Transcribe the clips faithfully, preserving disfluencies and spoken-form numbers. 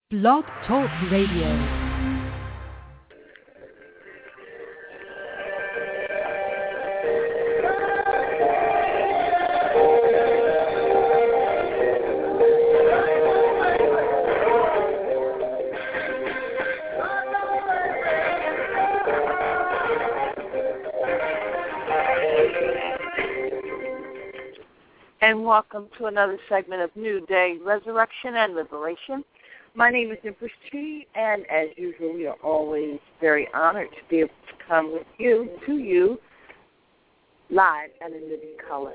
Blog Talk Radio. And welcome to another segment of New Day, Resurrection and Liberation. My name is Empress T, and as usual, we are always very honored to be able to come with you, to you, live and in living color.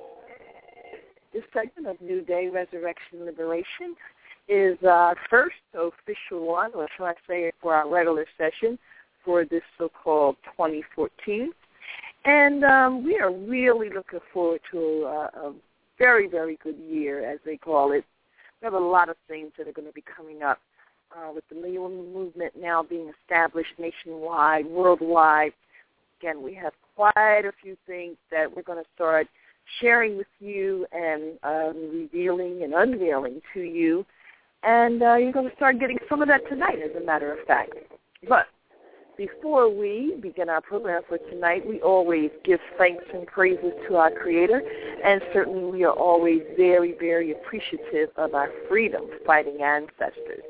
This segment of New Day, Resurrection and Liberation is our first official one, or shall I say, for our regular session for this so-called twenty fourteen. And um, we are really looking forward to a, a very, very good year, as they call it. We have a lot of things that are going to be coming up uh, with the Million Woman Movement now being established nationwide, worldwide. Again, we have quite a few things that we're going to start sharing with you and um, revealing and unveiling to you. And uh, you're going to start getting some of that tonight, as a matter of fact. But before we begin our program for tonight, we always give thanks and praises to our Creator, and certainly we are always very, very appreciative of our freedom-fighting ancestors.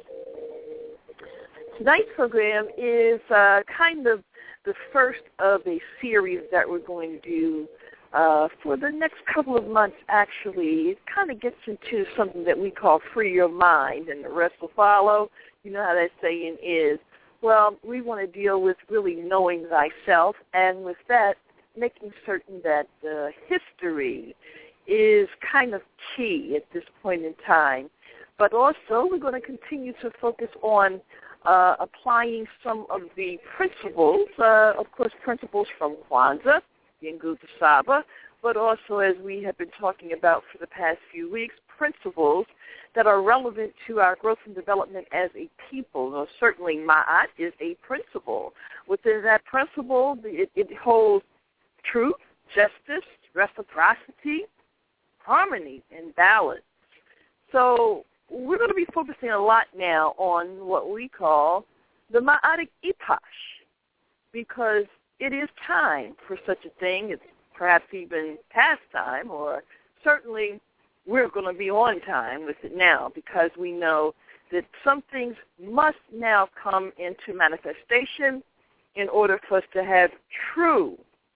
Tonight's program is uh, kind of the first of a series that we're going to do uh, for the next couple of months, actually. It kind of gets into something that we call free your mind, and the rest will follow. You know how that saying is. Well, we want to deal with really knowing thyself, and with that, making certain that uh, history is kind of key at this point in time. But also, we're going to continue to focus on uh, applying some of the principles, uh, of course, principles from Kwanzaa, Yengu Saba, but also, as we have been talking about for the past few weeks, principles that are relevant to our growth and development as a people. Now, certainly, Ma'at is a principle. Within that principle, it, it holds truth, justice, reciprocity, harmony, and balance. So we're going to be focusing a lot now on what we call the Ma'atic Epoch, because it is time for such a thing. It's perhaps even past time, or certainly we're going to be on time with it now, because we know that some things must now come into manifestation in order for us to have true,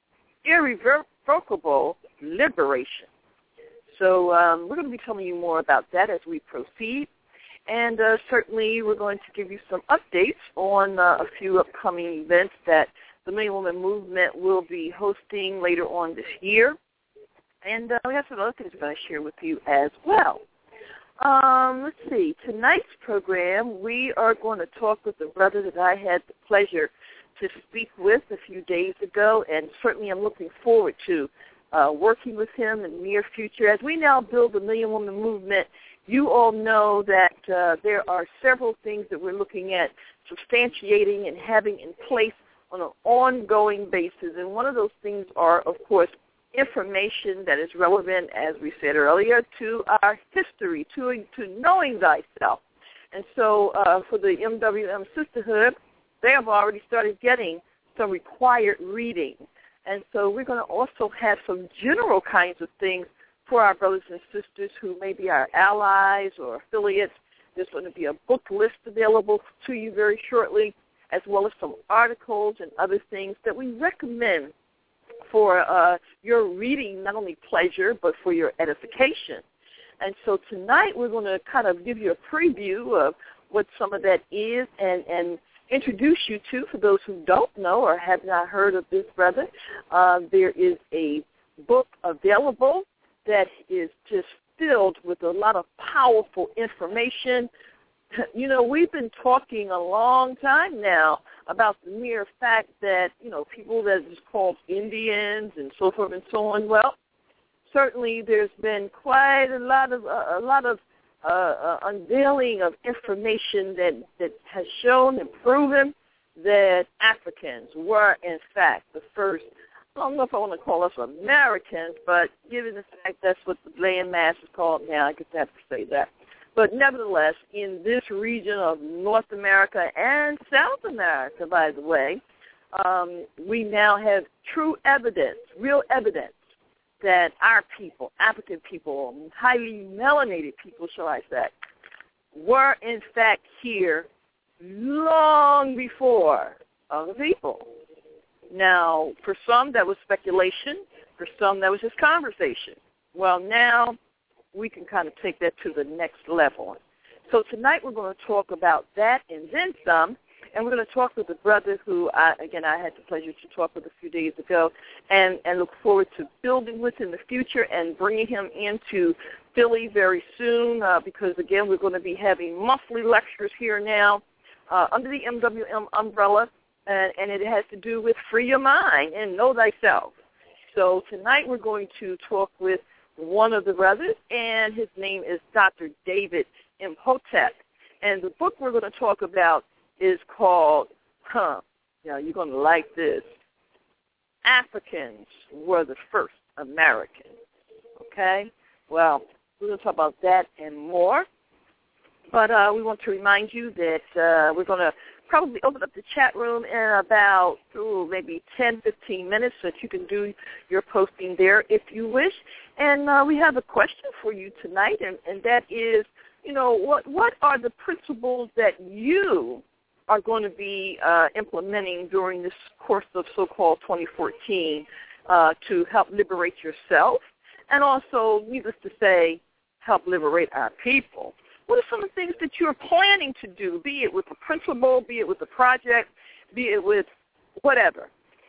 irrevocable liberation. So um, we're going to be telling you more about that as we proceed. And uh, certainly we're going to give you some updates on uh, a few upcoming events that the Million Woman Movement will be hosting later on this year. And uh, we have some other things we're going to share with you as well. Um, let's see. Tonight's program, we are going to talk with a brother that I had the pleasure to speak with a few days ago, and certainly I'm looking forward to uh, working with him in the near future. As we now build the Million Woman Movement, you all know that uh, there are several things that we're looking at substantiating and having in place on an ongoing basis. And one of those things are, of course, information that is relevant, as we said earlier, to our history, to, to knowing thyself. And so uh, for the M W M Sisterhood, they have already started getting some required reading. And so we're going to also have some general kinds of things for our brothers and sisters who may be our allies or affiliates. There's going to be a book list available to you very shortly, as well as some articles and other things that we recommend for uh, your reading, not only pleasure, but for your edification. And so tonight we're going to kind of give you a preview of what some of that is and, and introduce you to, for those who don't know or have not heard of this brother. Uh, there is a book available that is just filled with a lot of powerful information. You know, we've been talking a long time now about the mere fact that, you know, people that is called Indians and so forth and so on. Well, certainly there's been quite a lot of uh, a lot of uh, uh, unveiling of information that, that has shown and proven that Africans were, in fact, the first. I don't know if I want to call us Americans, but given the fact that's what the land mass is called now, I guess I have to say that. But nevertheless, in this region of North America and South America, by the way, um, we now have true evidence, real evidence, that our people, African people, highly melanated people, shall I say, were in fact here long before other people. Now, for some, that was speculation. For some, that was just conversation. Well, now we can kind of take that to the next level. So tonight we're going to talk about that and then some, and we're going to talk with a brother who, I, again, I had the pleasure to talk with a few days ago, and, and look forward to building with in the future and bringing him into Philly very soon uh, because, again, we're going to be having monthly lectures here now uh, under the M W M umbrella, and, and it has to do with free your mind and know thyself. So tonight we're going to talk with one of the brothers, and his name is Doctor David Imhotep. And the book we're going to talk about is called, huh, now you're going to like this, Africans Were the First Americans. Okay? Well, we're going to talk about that and more. But uh, we want to remind you that uh, we're going to probably open up the chat room in about ooh, maybe ten, fifteen minutes so that you can do your posting there if you wish. And uh, we have a question for you tonight, and, and that is, you know, what, what are the principles that you are going to be uh, implementing during this course of so-called twenty fourteen uh, to help liberate yourself and also, needless to say, help liberate our people? What are some of the things that you're planning to do, be it with a principle, be it with a project, be it with whatever?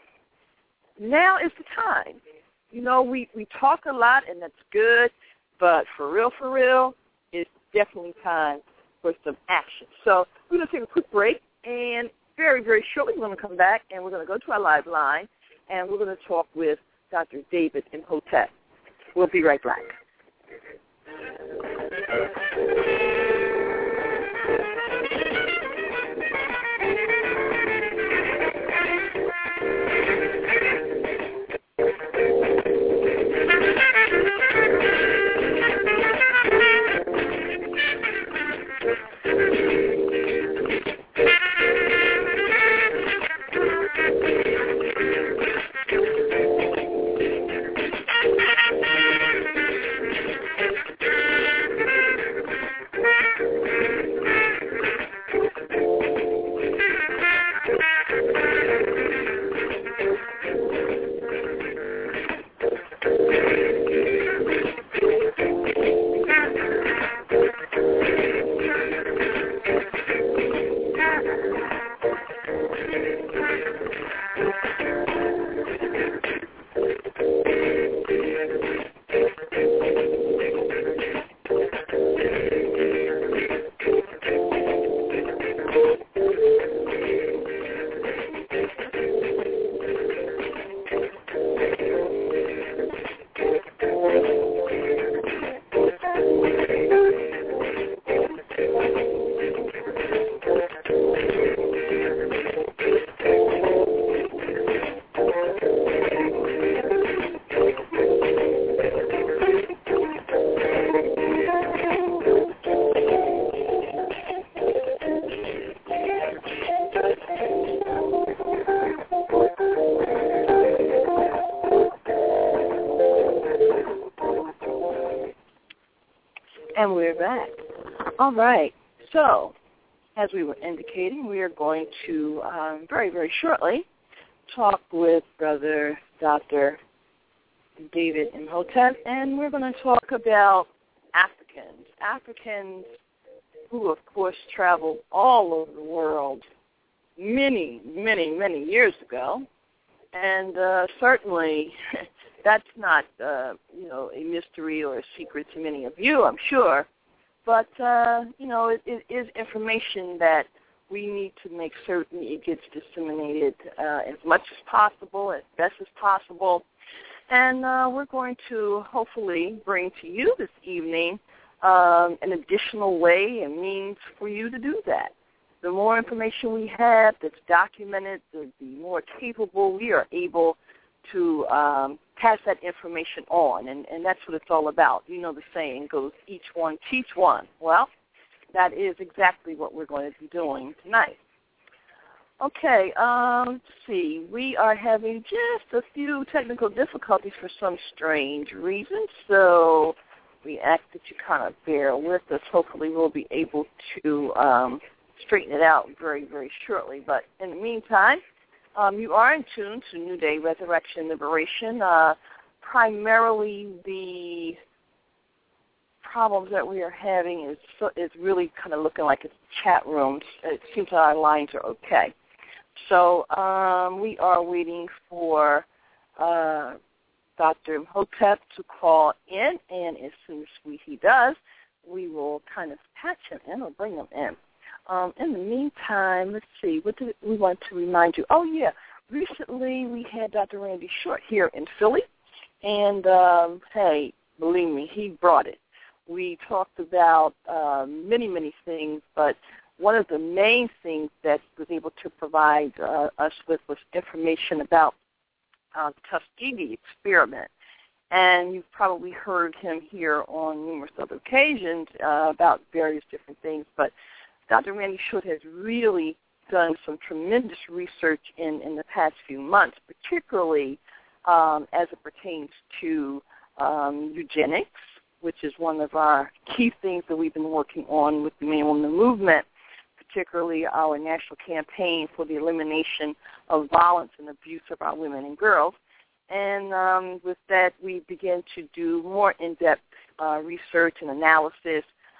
Now is the time. You know, we, we talk a lot, and that's good, but for real, for real, it's definitely time for some action. So we're going to take a quick break, and very, very shortly we're going to come back, and we're going to go to our live line, and we're going to talk with Doctor David Imhotep. We'll be right back. And we're back. All right. So, as we were indicating, we are going to um, very, very shortly talk with Brother Doctor David Imhotep, and we're going to talk about Africans. Africans who, of course, traveled all over the world many, many, many years ago, and uh, certainly that's not, uh, you know, a mystery or a secret to many of you, I'm sure. But, uh, you know, it, it is information that we need to make certain it gets disseminated uh, as much as possible, as best as possible. And uh, we're going to hopefully bring to you this evening um, an additional way and means for you to do that. The more information we have that's documented, the, the more capable we are able to um, pass that information on, and, and that's what it's all about. You know the saying goes, each one teach one. Well, that is exactly what we're going to be doing tonight. Okay, um, let's see. We are having just a few technical difficulties for some strange reason, so we ask that you kind of bear with us. Hopefully we'll be able to um, straighten it out very, very shortly. But in the meantime, um, you are in tune to New Day, Resurrection, Liberation. Uh, primarily the problems that we are having is is really kind of looking like it's chat rooms. It seems that our lines are okay. So um, we are waiting for uh, Doctor Imhotep to call in, and as soon as we, he does, we will kind of patch him in or bring him in. Um, in the meantime, let's see, what do we want to remind you? Oh, yeah, recently we had Doctor Randy Short here in Philly, and, um, hey, believe me, he brought it. We talked about uh, many, many things, but one of the main things that he was able to provide uh, us with was information about uh, the Tuskegee experiment. And you've probably heard him here on numerous other occasions uh, about various different things. But Doctor Randy Short has really done some tremendous research in, in the past few months, particularly um, as it pertains to um, eugenics, which is one of our key things that we've been working on with the Man Woman Movement, particularly our national campaign for the elimination of violence and abuse of our women and girls. And um, with that, we began to do more in-depth uh, research and analysis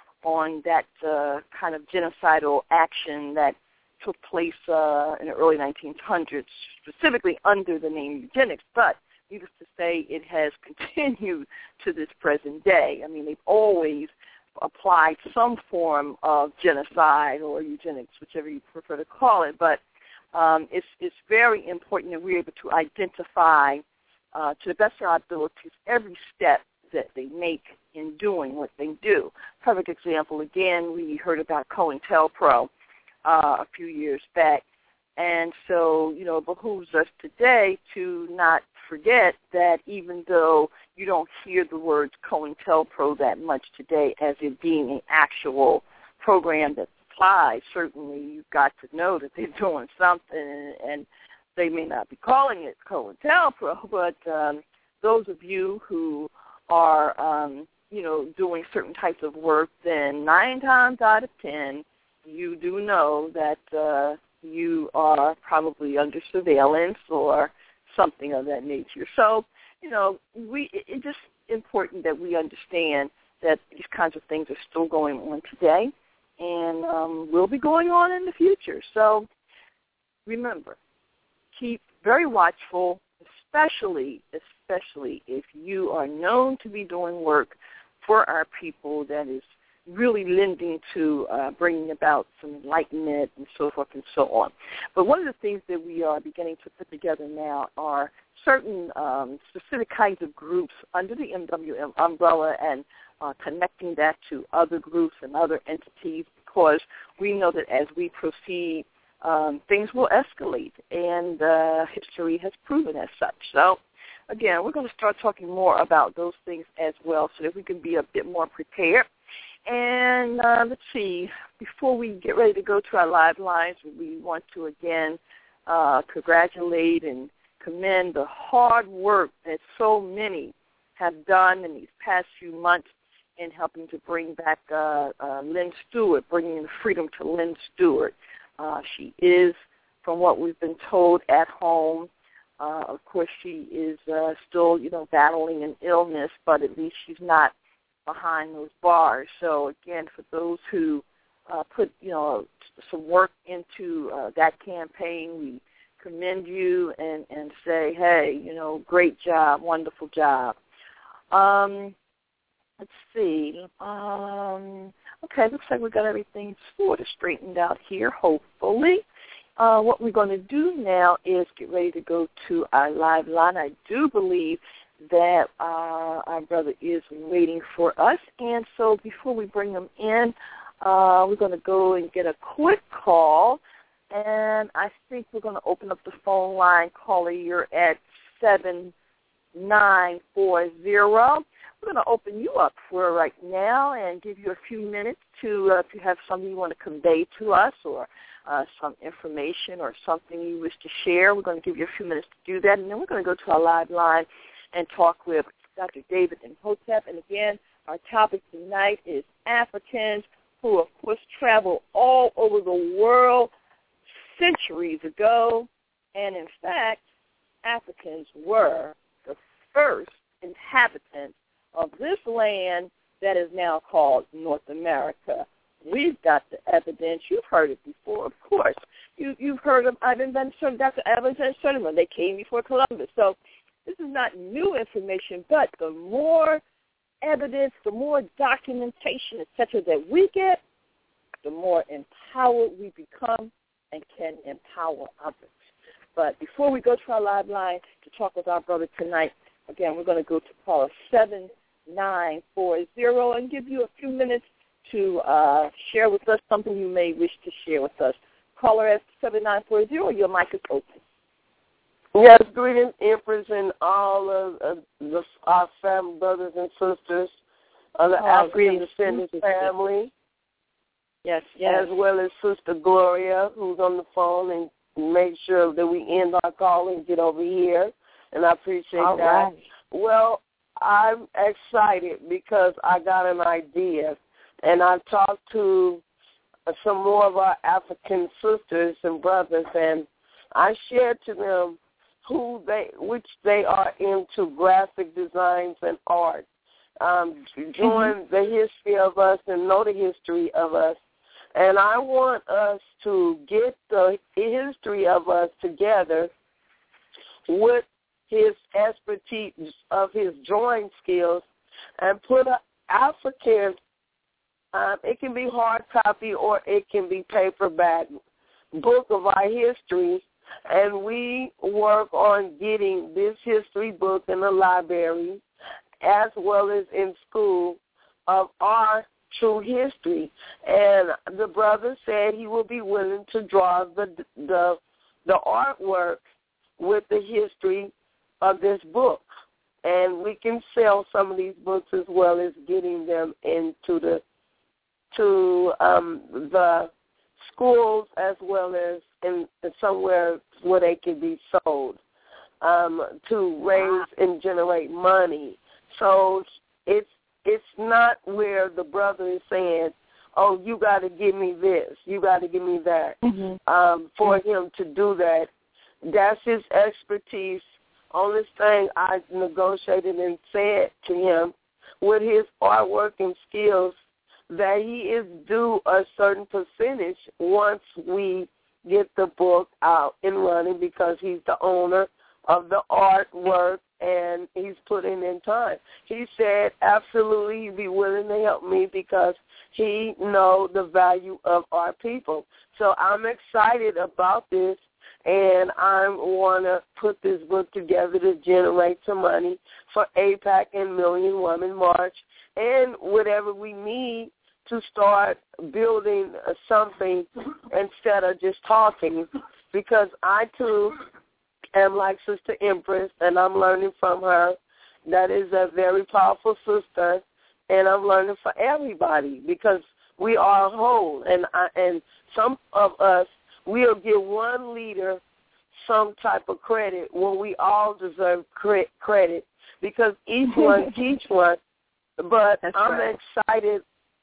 on that uh, kind of genocidal action that took place uh, in the early nineteen hundreds, specifically under the name eugenics. But needless to say, it has continued to this present day. I mean, they've always applied some form of genocide or eugenics, whichever you prefer to call it. But um, it's, it's very important that we're able to identify, uh, to the best of our abilities, every step that they make in doing what they do. Perfect example, again, we heard about COINTELPRO uh, a few years back. And so, you know, it behooves us today to not forget that even though you don't hear the words COINTELPRO that much today as it being an actual program that applies, certainly you've got to know that they're doing something, and they may not be calling it COINTELPRO, but um, those of you who are, um, you know, doing certain types of work, then nine times out of ten, you do know that uh, you are probably under surveillance or something of that nature. So, you know, we it's just important that we understand that these kinds of things are still going on today and um, will be going on in the future. So remember, keep very watchful, especially, especially if you are known to be doing work for our people that is really lending to uh, bringing about some enlightenment and so forth and so on. But one of the things that we are beginning to put together now are certain um, specific kinds of groups under the M W M umbrella and uh, connecting that to other groups and other entities, because we know that as we proceed, um, things will escalate, and uh, history has proven as such. So, again, we're going to start talking more about those things as well so that we can be a bit more prepared. And uh, let's see, before we get ready to go to our live lines, we want to again uh, congratulate and commend the hard work that so many have done in these past few months in helping to bring back uh, uh, Lynn Stewart, bringing the freedom to Lynn Stewart. Uh, she is, from what we've been told, at home. Uh, of course, she is uh, still, you know, battling an illness, but at least she's not behind those bars. So again, for those who uh, put, you know, some work into uh, that campaign, we commend you and, and say, hey, you know, great job, wonderful job. Um, let's see. Um, okay, looks like we got everything sort of straightened out here, hopefully. Uh, what we're going to do now is get ready to go to our live line. I do believe that uh, our brother is waiting for us. And so before we bring him in, uh, we're going to go and get a quick call. And I think we're going to open up the phone line. Caller, you're at seven nine four zero. we're going to open you up for right now and give you a few minutes to uh, to have something you want to convey to us or uh, some information or something you wish to share. We're going to give you a few minutes to do that, and then we're going to go to our live line and talk with Doctor David Imhotep. And again, our topic tonight is Africans who, of course, traveled all over the world centuries ago, and in fact, Africans were the first inhabitants of this land that is now called North America. We've got the evidence. You've heard it before, of course. You, you've heard of Ivan Van Sertima, Doctor Ivan Van Sertima. They came before Columbus. So this is not new information, but the more evidence, the more documentation, et cetera, that we get, the more empowered we become and can empower others. But before we go to our live line to talk with our brother tonight, again, we're going to go to caller seven nine four zero and give you a few minutes to uh, share with us something you may wish to share with us. Caller at seven nine four zero, your mic is open. Yes, greetings, Empress, and all of uh, the, our family, brothers and sisters of the oh, African Descendants family. Yes, yes. As well as Sister Gloria, who's on the phone, and make sure that we end our call and get over here. And I appreciate all that. Right. Well, I'm excited because I got an idea, and I talked to some more of our African sisters and brothers, and I shared to them who they, which they are into graphic designs and art, um, join mm-hmm. the history of us and know the history of us. And I want us to get the history of us together with his expertise of his drawing skills and put an African, um, it can be hard copy or it can be paperback, book of our history. And we work on getting this history book in the library as well as in school of our true history. And the brother said he will be willing to draw the the the artwork with the history of this book. And we can sell some of these books as well as getting them into the to um, the schools as well as in somewhere where they can be sold um, to raise and generate money. So it's it's not where the brother is saying, oh, you got to give me this, you got to give me that. Mm-hmm. Um, for him to do that, that's his expertise. Only thing I negotiated and said to him with his artwork and skills that he is due a certain percentage once we get the book out and running because he's the owner of the artwork and he's putting in time. He said absolutely he'd be willing to help me because he knows the value of our people. So I'm excited about this, and I want to put this book together to generate some money for AIPAC and Million Woman March and whatever we need to start building something instead of just talking, because I, too, am like Sister Empress, and I'm learning from her. That is a very powerful sister, and I'm learning for everybody because we are whole. And I, and some of us, we'll give one leader some type of credit when we all deserve cre- credit because each one teach one. But That's I'm right. excited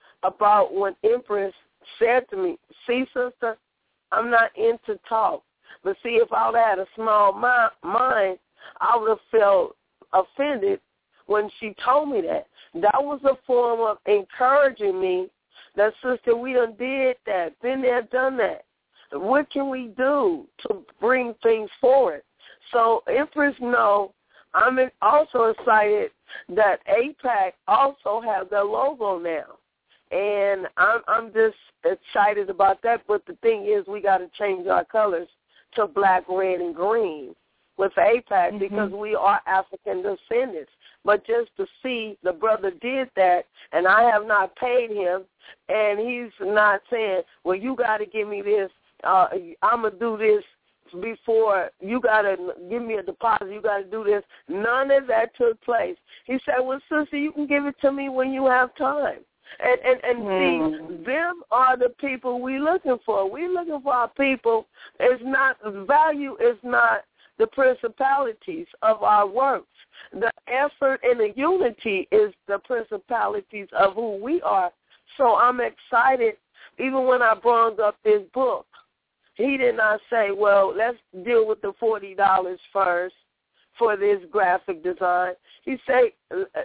about when Empress said to me, see, sister, I'm not into talk. But see, if I would have had a small mi- mind, I would have felt offended when she told me that. That was a form of encouraging me that, sister, we done did that, been there, done that. What can we do to bring things forward? So Empress, no, I'm also excited that AIPAC also has their logo now. And I'm, I'm just excited about that. But the thing is, we got to change our colors to black, red, and green with AIPAC mm-hmm. because we are African descendants. But just to see the brother did that, and I have not paid him, and he's not saying, well, you got to give me this, uh, I'm going to do this before you got to give me a deposit, you got to do this. None of that took place. He said, well, sister, you can give it to me when you have time. And and, and mm. see, them are the people we looking for. We looking for our people. It's not, value is not the principalities of our works. The effort and the unity is the principalities of who we are. So I'm excited, even when I brought up this book. He did not say, well, let's deal with the forty dollars first for this graphic design. He said,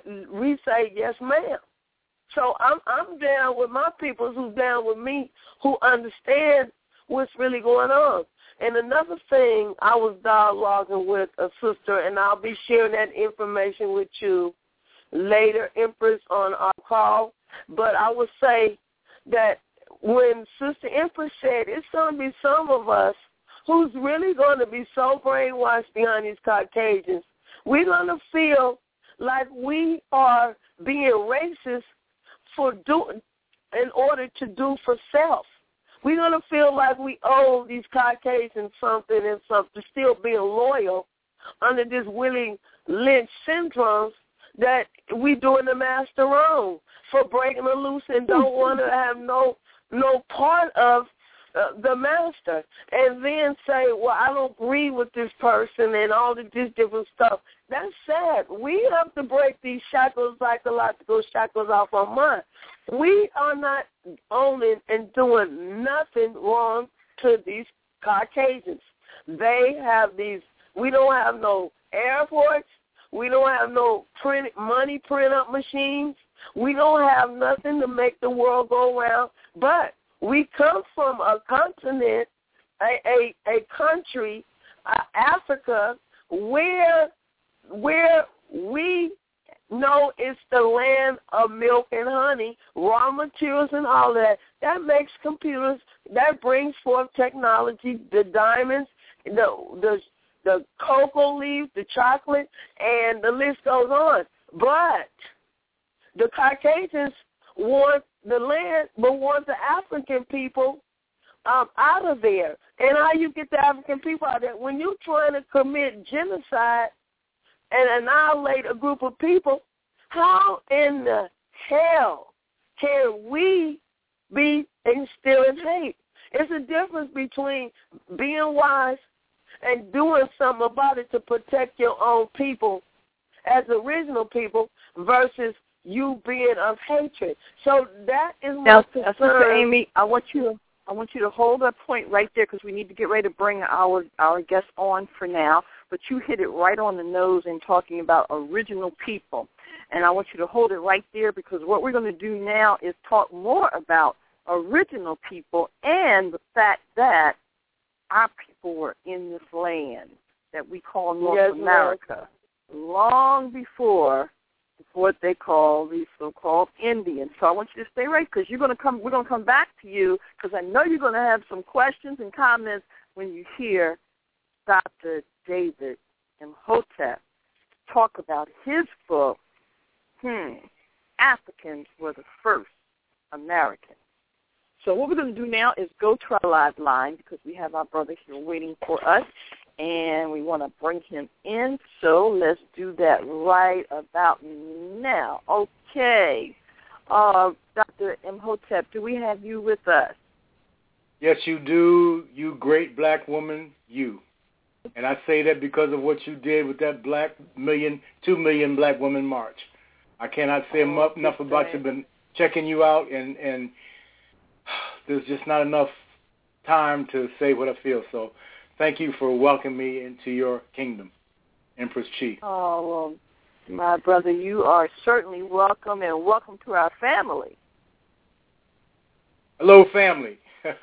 we say, yes, ma'am. So I'm I'm down with my people who's down with me, who understand what's really going on. And another thing, I was dialoguing with a sister, and I'll be sharing that information with you later, Empress, on our call. But I would say that when Sister Empress said it's going to be some of us who's really going to be so brainwashed behind these Caucasians, we're going to feel like we are being racist for doing, in order to do for self. We're going to feel like we owe these Caucasians something and something, still being loyal under this Willie Lynch syndrome that we doing the master wrong for breaking the loose and don't want to have no no part of uh, the master, and then say, well, I don't agree with this person and all of this different stuff. That's sad. We have to break these shackles, psychological shackles off our mind. We are not owning and doing nothing wrong to these Caucasians. They have these, we don't have no airports. We don't have no print, money print-up machines. We don't have nothing to make the world go round. But we come from a continent, a, a, a country, uh, Africa, where where we know it's the land of milk and honey, raw materials and all that. That makes computers, that brings forth technology, the diamonds, the the the cocoa leaves, the chocolate, and the list goes on. But the Caucasians want the land, but want the African people um, out of there. And how you get the African people out of there? When you're trying to commit genocide and annihilate a group of people, how in the hell can we be instilling hate? It's a difference between being wise and doing something about it to protect your own people as original people versus you being of hatred. So that is now, my concern. Sister Amy, I want you to I want you to hold that point right there because we need to get ready to bring our our guest on for now. But you hit it right on the nose in talking about original people, and I want you to hold it right there because what we're going to do now is talk more about original people and the fact that our people were in this land that we call North yes, America ma'am. long before what they call these so-called Indians. So I want you to stay right because you're going to come. We're going to come back to you because I know you're going to have some questions and comments when you hear Doctor David Imhotep talk about his book. Hmm, Africans were the first Americans. So what we're going to do now is go to our live line because we have our brother here waiting for us, and we want to bring him in. So let's do that right about now. Okay. Uh, Doctor Imhotep, do we have you with us? Yes, you do, you great black woman, you. And I say that because of what you did with that black million, two million black woman march. I cannot say oh, enough about you. Been checking you out, and, and there's just not enough time to say what I feel. So thank you for welcoming me into your kingdom, Empress Chi. Oh, well, my brother, you are certainly welcome, and welcome to our family. Hello, family.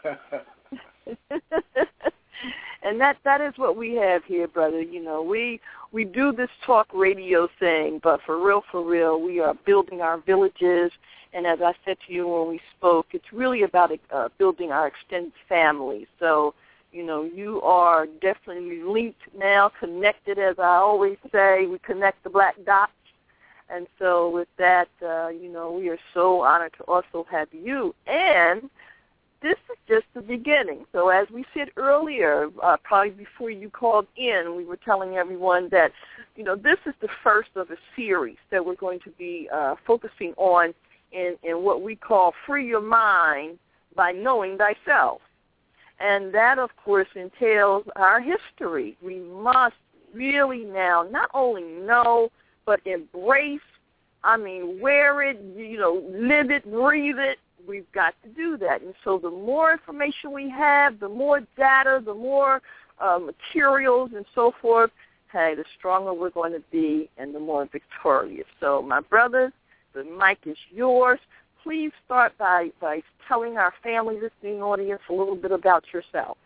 And that, that is what we have here, brother. You know, we we do this talk radio thing, but for real, for real, we are building our villages. And as I said to you when we spoke, it's really about uh, building our extended family. So, you know, you are definitely linked now, connected, as I always say. We connect the black dots. And so with that, uh, you know, we are so honored to also have you. And this is just the beginning. So as we said earlier, uh, probably before you called in, we were telling everyone that, you know, this is the first of a series that we're going to be uh, focusing on in, in what we call Free Your Mind by Knowing Thyself. And that, of course, entails our history. We must really now not only know, but embrace, I mean, wear it, you know, live it, breathe it. We've got to do that. And so the more information we have, the more data, the more uh, materials and so forth, hey, the stronger we're going to be and the more victorious. So, my brothers, the mic is yours. Please start by, by telling our family listening audience a little bit about yourself.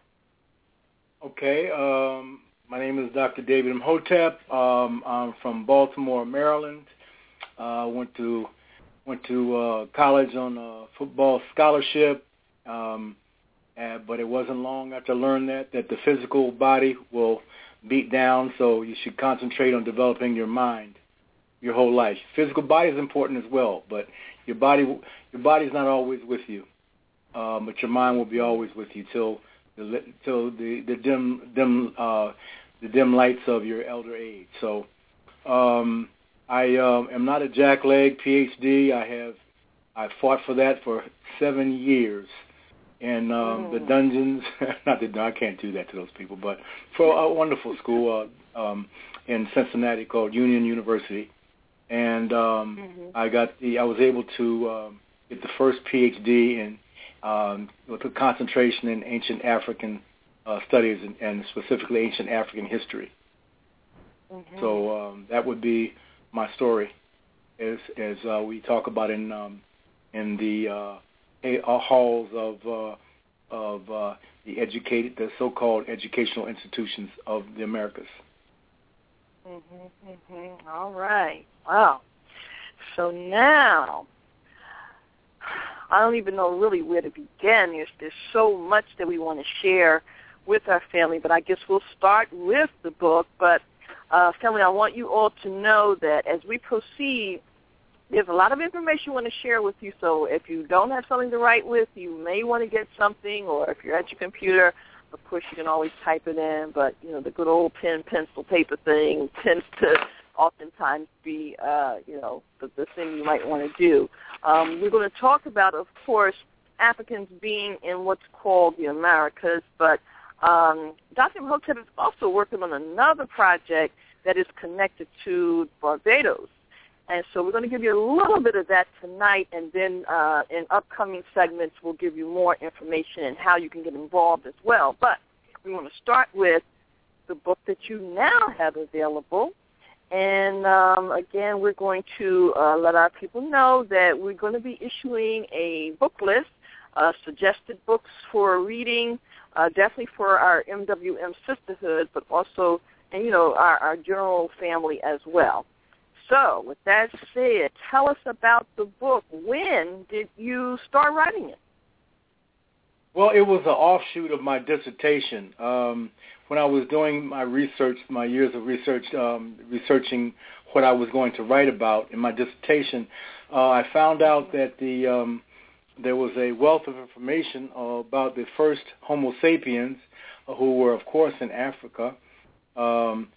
Okay. Um, my name is Doctor David Imhotep. Um, I'm from Baltimore, Maryland. I uh, went to went to uh, college on a football scholarship, um, uh, but it wasn't long after I learned that, that the physical body will beat down, so you should concentrate on developing your mind your whole life. Physical body is important as well, but your body your body's not always with you, um, but your mind will be always with you till the till the, the dim dim uh, the dim lights of your elder age. So um, I um, am not a jackleg P H D. I have I fought for that for seven years in um, mm. the dungeons. Not that I can't do that to those people, but for a wonderful school uh, um, in Cincinnati called Union University. And um, mm-hmm. I got the. I was able to um, get the first P H D in um, with a concentration in ancient African uh, studies and, and specifically ancient African history. Mm-hmm. So um, that would be my story, as as uh, we talk about in um, in the uh, a, uh, halls of uh, of uh, the educated, the so-called educational institutions of the Americas. Mm-hmm, mm-hmm. All right. Wow. So now, I don't even know really where to begin. There's, there's so much that we want to share with our family, but I guess we'll start with the book. But, uh, family, I want you all to know that as we proceed, there's a lot of information we want to share with you. So if you don't have something to write with, you may want to get something, or if you're at your computer, of course, you can always type it in, but, you know, the good old pen, pencil, paper thing tends to oftentimes be, uh, you know, the, the thing you might want to do. Um, we're going to talk about, of course, Africans being in what's called the Americas, but um, Doctor Imhotep is also working on another project that is connected to Barbados. And so we're going to give you a little bit of that tonight, and then uh, in upcoming segments we'll give you more information and how you can get involved as well. But we want to start with the book that you now have available. And, um, again, we're going to uh, let our people know that we're going to be issuing a book list, uh, suggested books for reading, uh, definitely for our M W M sisterhood, but also, and, you know, our, our general family as well. So, with that said, tell us about the book. When did you start writing it? Well, it was an offshoot of my dissertation. Um, when I was doing my research, my years of research, um, researching what I was going to write about in my dissertation, uh, I found out that the um, there was a wealth of information uh, about the first Homo sapiens, uh, who were, of course, in Africa. Um,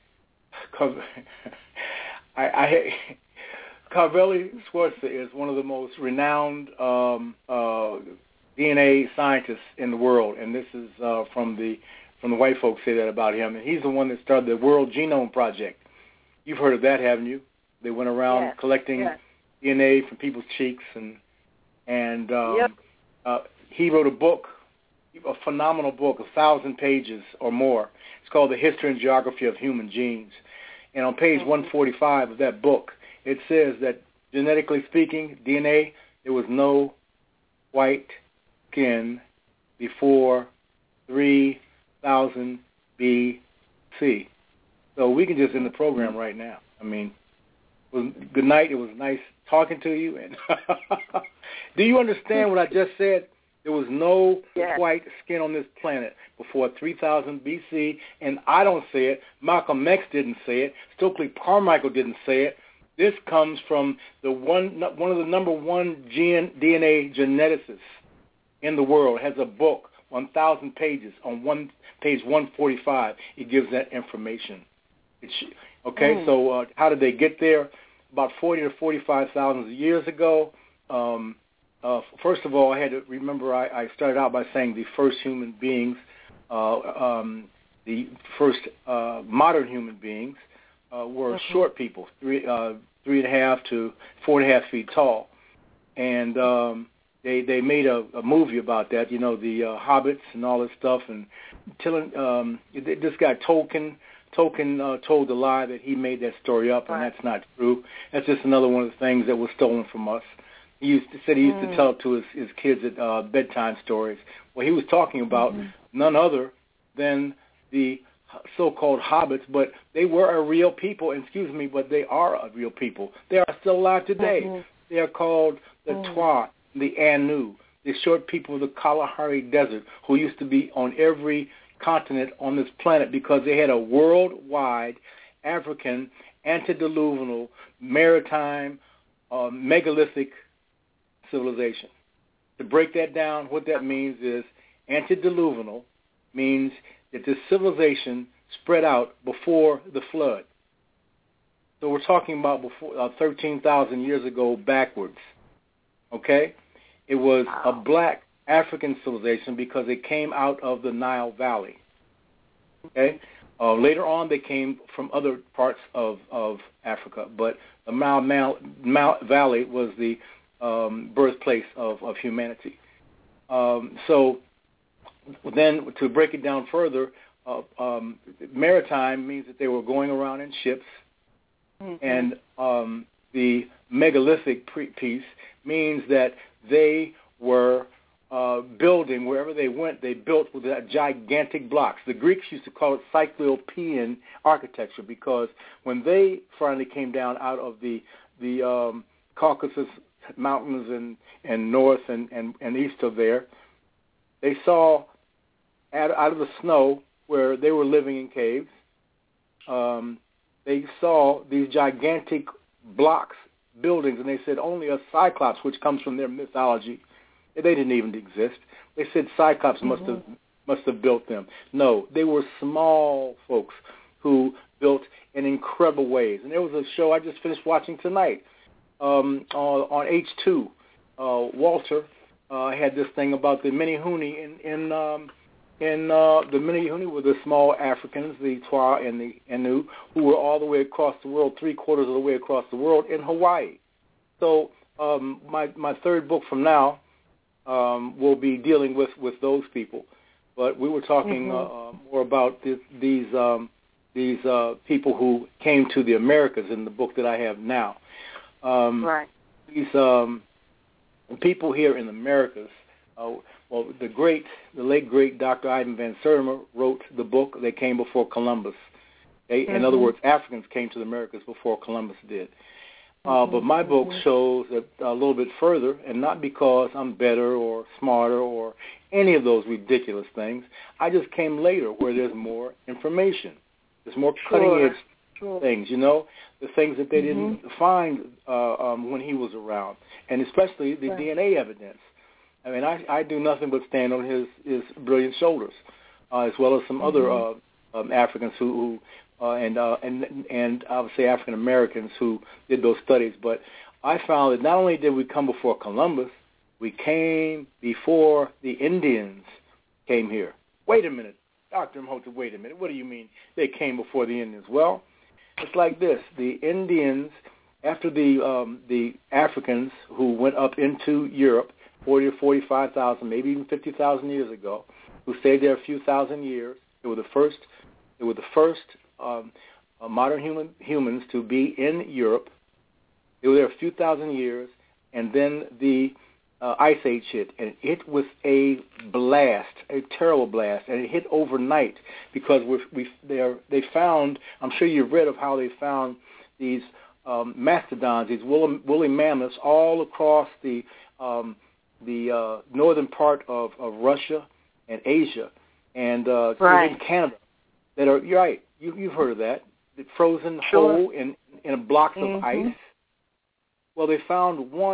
I, I Carvelli Sforza is one of the most renowned um, uh, D N A scientists in the world, and this is uh, from the from the white folks say that about him. And he's the one that started the World Genome Project. You've heard of that, haven't you? They went around yes. collecting yes. D N A from people's cheeks, and and um, yep. uh, he wrote a book, a phenomenal book, a thousand pages or more. It's called The History and Geography of Human Genes. And on page one forty-five of that book, it says that genetically speaking, D N A, there was no white skin before three thousand B C. So we can just end the program right now. I mean, it was, good night. It was nice talking to you. And do you understand what I just said? There was no yes. white skin on this planet before three thousand B C, and I don't say it. Malcolm X didn't say it. Stokely Carmichael didn't say it. This comes from the one one of the number one G N, D N A geneticists in the world has a book, one thousand pages, on one page one forty-five. It gives that information. It's, okay, mm. so uh, how did they get there? About forty to forty-five thousand years ago. Um, uh, first of all, I had to remember I, I started out by saying the first human beings, uh, um, the first uh, modern human beings uh, were mm-hmm. short people, three, uh, three and a half to four and a half feet tall. And um, they they made a, a movie about that, you know, the uh, Hobbits and all this stuff. And telling um, this guy Tolkien, Tolkien uh, told the lie that he made that story up, and right. that's not true. That's just another one of the things that was stolen from us. He used to, said he used mm. to tell it to his, his kids at uh, bedtime stories. Well, he was talking about mm-hmm. none other than the so-called hobbits, but they were a real people. Excuse me, but they are a real people. They are still alive today. Mm-hmm. They are called the mm. Twa, the Anu, the short people of the Kalahari Desert, who used to be on every continent on this planet because they had a worldwide African, antediluvial, maritime, uh, megalithic civilization. To break that down, what that means is antediluvial means that this civilization spread out before the flood. So we're talking about before uh, thirteen thousand years ago backwards. Okay? It was a black African civilization because it came out of the Nile Valley. Okay? Uh, later on, they came from other parts of, of Africa, but the Nile, Nile, Nile Valley was the um, birthplace of, of humanity. Um, so then to break it down further, uh, um, maritime means that they were going around in ships, mm-hmm. and um, the megalithic pre- piece means that they were uh, building, wherever they went, they built with that gigantic blocks. The Greeks used to call it Cyclopean architecture because when they finally came down out of the the um, Caucasus Mountains and, and north and, and, and east of there, they saw out, out of the snow where they were living in caves, um, they saw these gigantic blocks, buildings, and they said only a Cyclops, which comes from their mythology, they didn't even exist. They said Cyclops mm-hmm. must have must have built them. No, they were small folks who built in incredible ways. And there was a show I just finished watching tonight um, on, on H two. Uh, Walter uh, had this thing about the Minihuni in in um, in uh, the Minihuni were the small Africans, the Twa and the Anu, who were all the way across the world, three quarters of the way across the world in Hawaii. So um, my my third book from now um, will be dealing with, with those people. But we were talking mm-hmm. uh, more about this, these um, these uh, people who came to the Americas in the book that I have now. Um, right. These um, people here in the Americas. Uh, well, the great, the late great Doctor Ivan Van Sertima wrote the book that came before Columbus. They, mm-hmm. In other words, Africans came to the Americas before Columbus did. Uh, mm-hmm. But my book shows it a little bit further, and not because I'm better or smarter or any of those ridiculous things. I just came later where there's more information. There's more cutting-edge sure. sure. things, you know, the things that they mm-hmm. didn't find uh, um, when he was around, and especially the right. D N A evidence. I mean, I, I do nothing but stand on his, his brilliant shoulders, uh, as well as some mm-hmm. other uh, um, Africans who, who uh, and, uh, and and I would say African Americans who did those studies. But I found that not only did we come before Columbus, we came before the Indians came here. Wait a minute, Doctor Imhotep, wait a minute. What do you mean they came before the Indians? Well, it's like this. The Indians, after the um, the Africans who went up into Europe, forty or forty-five thousand, maybe even fifty thousand years ago, who stayed there a few thousand years. They were the first. They were the first um, uh, modern human humans to be in Europe. They were there a few thousand years, and then the uh, Ice Age hit, and it was a blast, a terrible blast, and it hit overnight because we we they are, they found. I'm sure you've read of how they found these um, mastodons, these woolly, woolly mammoths, all across the um, the uh, northern part of, of Russia and Asia, and uh, right. in Canada, that are, you're right, you, you've heard of that, the frozen sure. whole in, in blocks mm-hmm. of ice. Well, they found one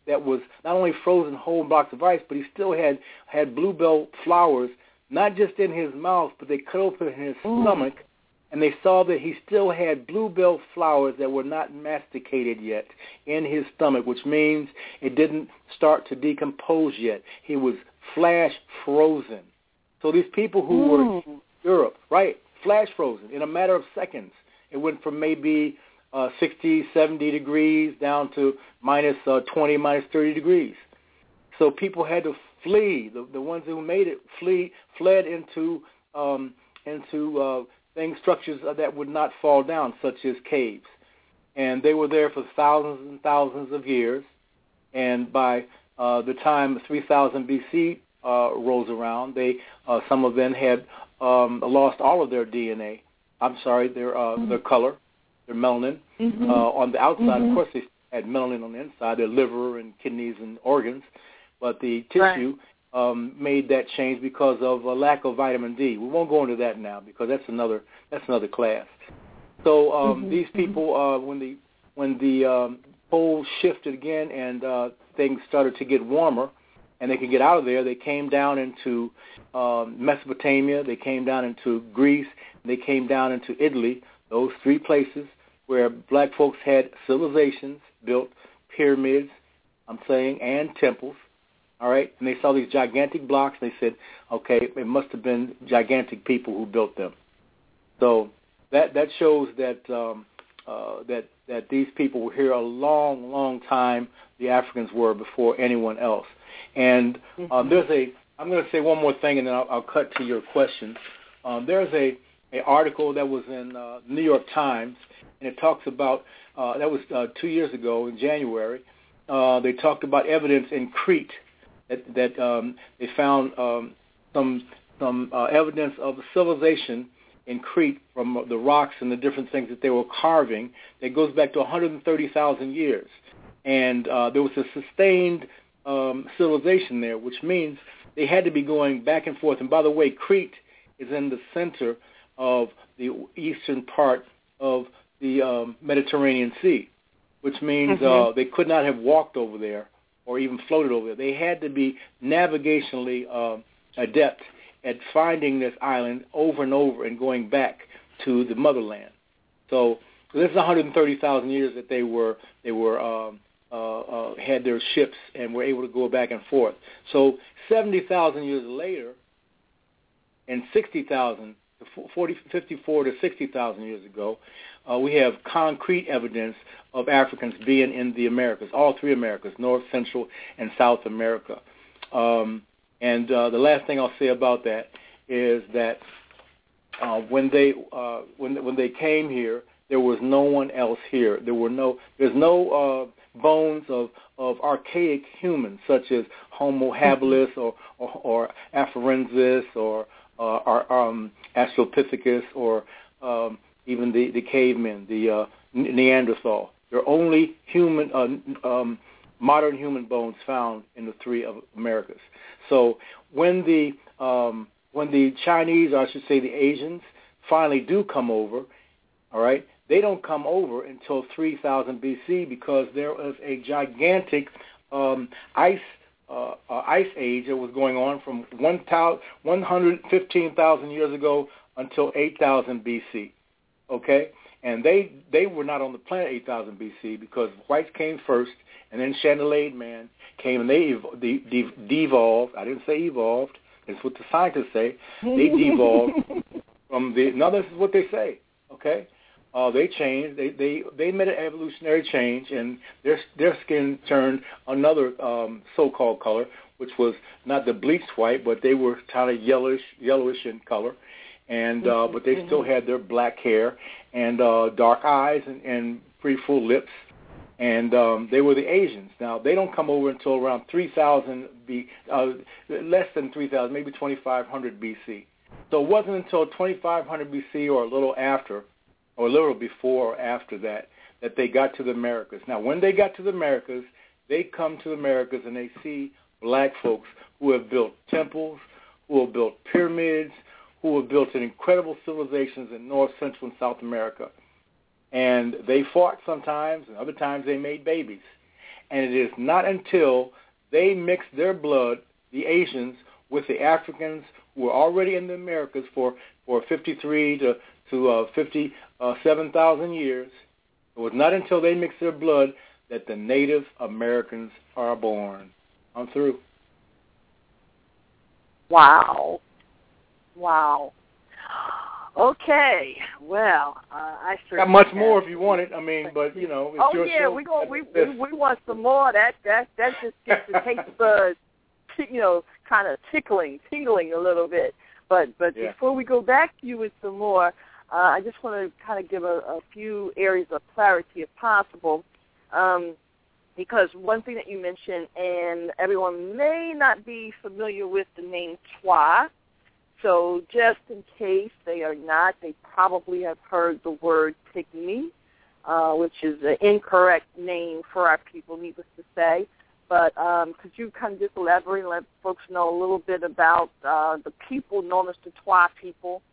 that was not only frozen whole in blocks of ice, but he still had, had bluebell flowers, not just in his mouth, but they cut open in his mm. stomach, and they saw that he still had bluebell flowers that were not masticated yet in his stomach, which means it didn't start to decompose yet. He was flash frozen. So these people who mm. were in Europe, right, flash frozen in a matter of seconds. It went from maybe uh, sixty, seventy degrees down to minus uh, twenty, minus thirty degrees. So people had to flee. The, the ones who made it flee, fled into um, into uh, things, structures that would not fall down, such as caves. And they were there for thousands and thousands of years. And by uh, the time three thousand B C uh, rolls around, they uh, some of them had um, lost all of their D N A. I'm sorry, their uh, mm-hmm. their color, their melanin. Mm-hmm. Uh, on the outside, mm-hmm. of course, they had melanin on the inside, their liver and kidneys and organs. But the tissue right. um, made that change because of a lack of vitamin D. We won't go into that now because that's another that's another class. So um, mm-hmm. these people, uh, when the when the um, poles shifted again and uh, things started to get warmer, and they could get out of there, they came down into um, Mesopotamia, they came down into Greece, they came down into Italy, those three places where black folks had civilizations, built pyramids, I'm saying, and temples, all right? And they saw these gigantic blocks, and they said, okay, it must have been gigantic people who built them. So that that shows that um, uh, that that these people were here a long, long time, the Africans were, before anyone else. And um, there's a, I'm going to say one more thing, and then I'll, I'll cut to your question. Um, there's a, a article that was in uh, New York Times, and it talks about, uh, that was uh, two years ago in January, uh, they talked about evidence in Crete, that, that um, they found um, some some uh, evidence of a civilization in Crete from the rocks and the different things that they were carving that goes back to one hundred thirty thousand years. And uh, there was a sustained um, civilization there, which means they had to be going back and forth. And by the way, Crete is in the center of the eastern part of the um, Mediterranean Sea, which means mm-hmm. uh, they could not have walked over there or even floated over there. They had to be navigationally uh, adept at finding this island over and over and going back to the motherland. So this is one hundred thirty thousand years that they were they were um, uh, uh, had their ships and were able to go back and forth. So seventy thousand years later, and sixty thousand, forty, fifty-four to sixty thousand years ago, uh, we have concrete evidence of Africans being in the Americas, all three Americas, North, Central, and South America. Um, and uh, the last thing I'll say about that is that uh, when they uh, when when they came here, there was no one else here. There were no there's no uh, bones of, of archaic humans such as Homo habilis or or, or Afarensis or uh, or um, Australopithecus or um, even the, the cavemen, the uh, Neanderthal. There are only human uh, um, modern human bones found in the three of Americas. So when the um, when the Chinese, or I should say the Asians, finally do come over, all right, they don't come over until three thousand B C because there was a gigantic um, ice uh, uh, ice age that was going on from one hundred fifteen thousand years ago until eight thousand B C. Okay, and they they were not on the planet eight thousand B C because whites came first, and then Chandelier man came, and they ev- de- de- devolved. I didn't say evolved. That's what the scientists say. They devolved from the. Now this is what they say. Okay. Uh, they changed. They, they they made an evolutionary change, and their their skin turned another um, so-called color, which was not the bleached white, but they were kind of yellowish yellowish in color, and uh, but they still had their black hair and uh, dark eyes and, and pretty full lips, and um, they were the Asians. Now they don't come over until around three thousand B, uh, less than three thousand, maybe twenty-five hundred B C. So it wasn't until twenty-five hundred B C or a little after, or a little before or after that, that they got to the Americas. Now, when they got to the Americas, they come to the Americas and they see black folks who have built temples, who have built pyramids, who have built incredible civilizations in North, Central, and South America. And they fought sometimes, and other times they made babies. and it is not until they mix their blood, the Asians, with the Africans who were already in the Americas for, for fifty-three to, to uh, fifty-seven thousand years. It was not until they mix their blood that the Native Americans are born. I'm through. Wow. Wow. Okay. Well, uh, I certainly got much have. more if you want it. I mean, but you know, it's oh your yeah, show. we go. We, we we want some more. That that that just gets the taste buds, you know, kind of tickling, tingling a little bit. But but yeah. before we go back to you with some more, uh, I just want to kind of give a, a few areas of clarity, if possible, um, because one thing that you mentioned, and everyone may not be familiar with the name Twa. So just in case they are not, they probably have heard the word pygmy, uh, which is an incorrect name for our people, needless to say. But um, could you kind of just elaborate and let folks know a little bit about uh, the people known as the Twa people?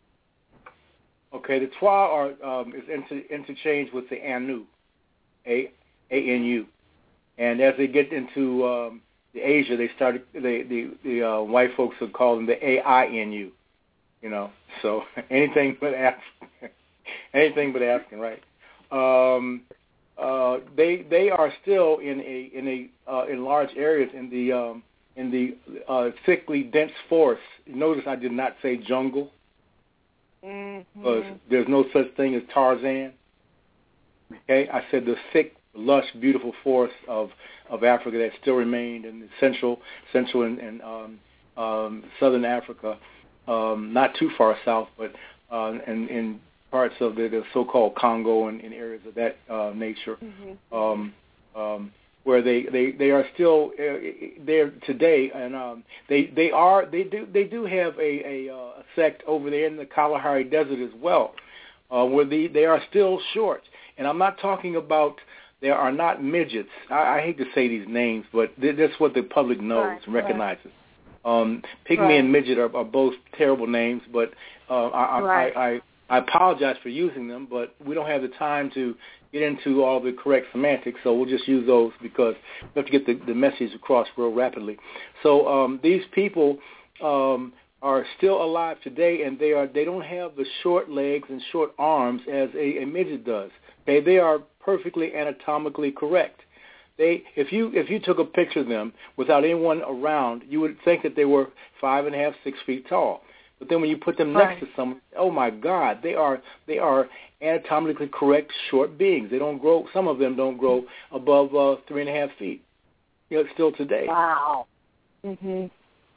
Okay, the Twa are um, is inter- interchanged with the Anu, A A N U, and as they get into um, the Asia, they started the the, the uh, white folks would call them the A I N U, you know. So anything but African, anything but African, right? Um, uh, they they are still in a in a uh, in large areas in the um, in the uh, thickly dense forest. Notice I did not say jungle, because mm-hmm. there's no such thing as Tarzan. Okay, I said the thick, lush, beautiful forests of, of Africa that still remained in the central, central and, and um, um, southern Africa, um, not too far south, but uh, in, in parts of the, the so-called Congo and in areas of that uh, nature, mm-hmm. um, um, where they, they, they are still uh, there today, and um, they they are they do they do have a, a, a sect over there in the Kalahari Desert as well, uh, where the, they are still short, and I'm not talking about. There are not midgets. I, I hate to say these names, but th- that's what the public knows right, and recognizes. Right. Um, Pygmy right. and midget are, are both terrible names, but uh, I, right. I, I, I apologize for using them, but we don't have the time to get into all the correct semantics, so we'll just use those because we have to get the, the message across real rapidly. So um, these people um, are still alive today, and they are they don't have the short legs and short arms as a, a midget does. Okay, they are perfectly anatomically correct. They, if you if you took a picture of them without anyone around, you would think that they were five and a half, six feet tall. But then when you put them right. next to someone, oh my God, they are they are anatomically correct short beings. They don't grow. Some of them don't grow above uh, three and a half feet. You know, still today. Wow. Mhm.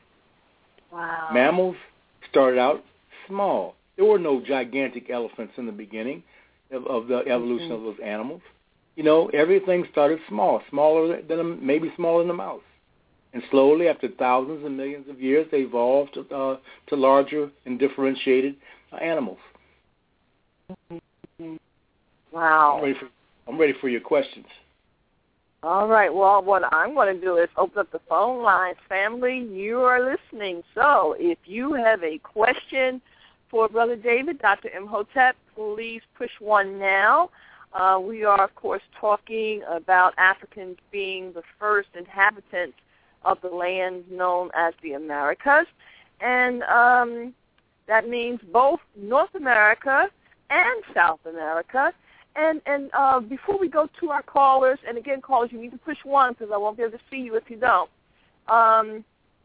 Wow. Mammals started out small. There were no gigantic elephants in the beginning of, of the evolution mm-hmm. of those animals. You know, everything started small, smaller than a, maybe smaller than a mouse. And slowly, after thousands and millions of years, they evolved to, uh, to larger and differentiated uh, animals. Mm-hmm. Wow. I'm ready, for, I'm ready for your questions. All right. Well, what I'm going to do is open up the phone lines. Family, you are listening. So if you have a question for Brother David, Doctor Imhotep, please push one now. Uh, we are, of course, talking about Africans being the first inhabitants of the land known as the Americas. And um, that means both North America and South America. And and uh, before we go to our callers, and again, callers, you need to push one because I won't be able to see you if you don't. Um,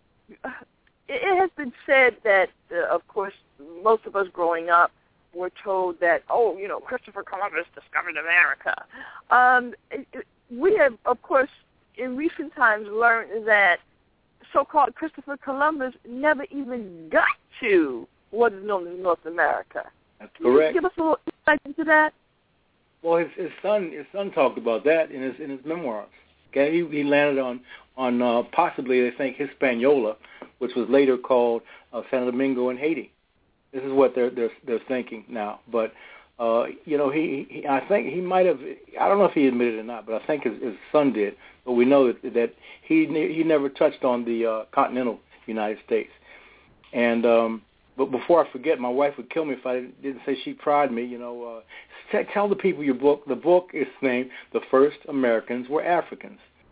it, it has been said that, uh, of course, most of us growing up were told that, oh, you know, Christopher Columbus discovered America. Um, it, it, we have, of course, in recent times learned that so-called Christopher Columbus never even got to what is known as North America. That's correct. Can you give us a little insight into that? Well, his, his son his son talked about that in his in his memoirs. Okay, he, he landed on on uh, possibly they think Hispaniola, which was later called uh, Santo Domingo in Haiti. This is what they're they're they're thinking now. But uh, you know, he, he I think he might have. I don't know if he admitted it or not, but I think his, his son did. But we know that that he he never touched on the uh, continental United States. And um, but before I forget, my wife would kill me if I didn't say she tried me. You know, uh, tell the people your book. The book is named "The First Americans Were Africans."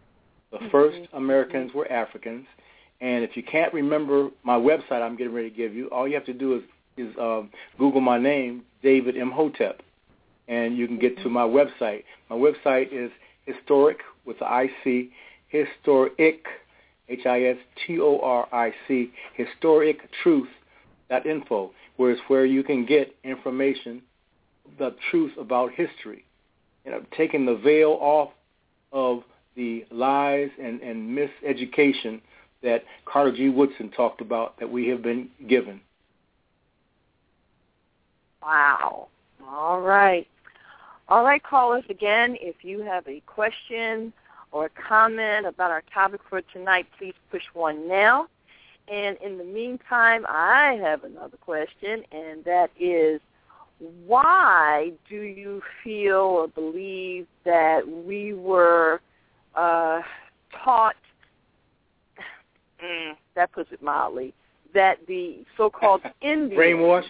The first Americans were Africans. And if you can't remember my website I'm getting ready to give you, all you have to do is, is uh, Google my name, David Imhotep, and you can get to my website. My website is historic with the I C, historic, H I S T O R I C, historic truth dot info, where it's where you can get information, the truth about history. You know, taking the veil off of the lies and, and miseducation that Carter G. Woodson talked about that we have been given. Wow. All right. All right, callers, again, if you have a question or a comment about our topic for tonight, please push one now. And in the meantime, I have another question, and that is, why do you feel or believe that we were uh, taught, mm, that puts it mildly, that the so-called Indians... Brainwashed?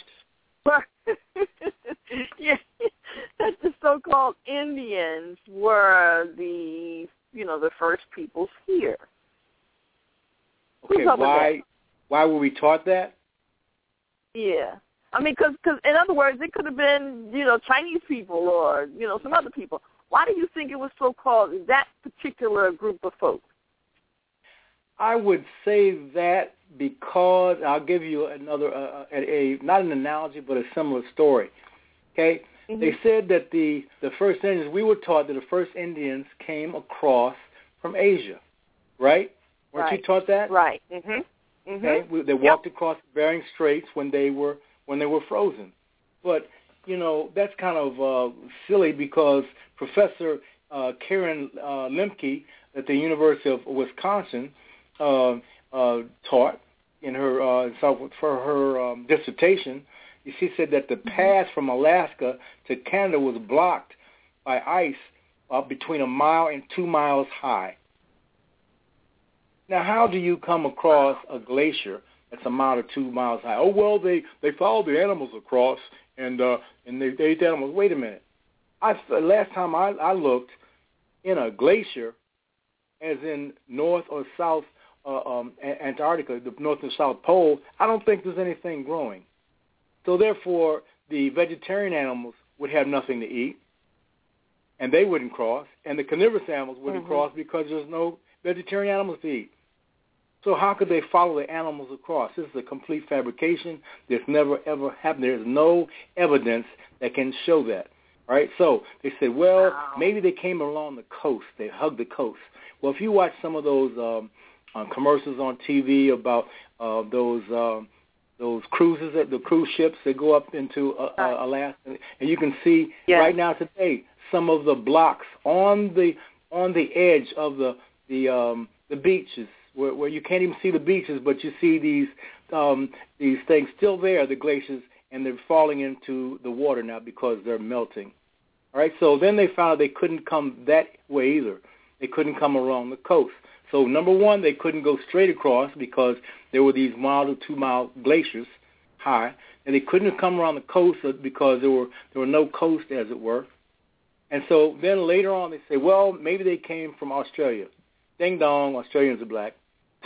Yeah, that the so-called Indians were the, you know, the first peoples here. Okay, why, why were we taught that? Yeah. I mean, because in other words, it could have been, you know, Chinese people or, you know, some other people. Why do you think it was so-called that particular group of folks? I would say that because I'll give you another, uh, a, a not an analogy, but a similar story. Okay, mm-hmm. They said that the, the first Indians, we were taught that the first Indians came across from Asia, right? Weren't right. you taught that? Right. Mm-hmm. Mm-hmm. Okay, we, they walked yep. across Bering Straits when they were when they were frozen, but you know that's kind of uh, silly because Professor uh, Karen uh, Lemke at the University of Wisconsin uh, uh, taught in her uh, so for her um, dissertation. She said that the path from Alaska to Canada was blocked by ice uh, between a mile and two miles high. Now, how do you come across a glacier that's a mile or two miles high? Oh, well, they, they followed the animals across, and uh, and they, they ate the animals. Wait a minute. I, last time I, I looked, in a glacier, as in North or South uh, um, Antarctica, the North and South Pole, I don't think there's anything growing. So therefore, the vegetarian animals would have nothing to eat, and they wouldn't cross, and the carnivorous animals wouldn't mm-hmm. cross because there's no vegetarian animals to eat. So how could they follow the animals across? This is a complete fabrication. This never, ever happened. There's no evidence that can show that. All right? So they said, well, wow. maybe they came along the coast. They hugged the coast. Well, if you watch some of those um, uh, commercials on T V about uh, those um, those cruises, the cruise ships that go up into uh, uh, Alaska, and you can see yes. right now today some of the blocks on the on the edge of the the um, the beaches where, where you can't even see the beaches, but you see these um, these things still there, the glaciers, and they're falling into the water now because they're melting. All right, so then they found they couldn't come that way either. They couldn't come along the coast. So number one, they couldn't go straight across because there were these mile to two mile glaciers high, and they couldn't come around the coast because there were there were no coast, as it were. And so then later on, they say, well, maybe they came from Australia. Ding dong, Australians are black.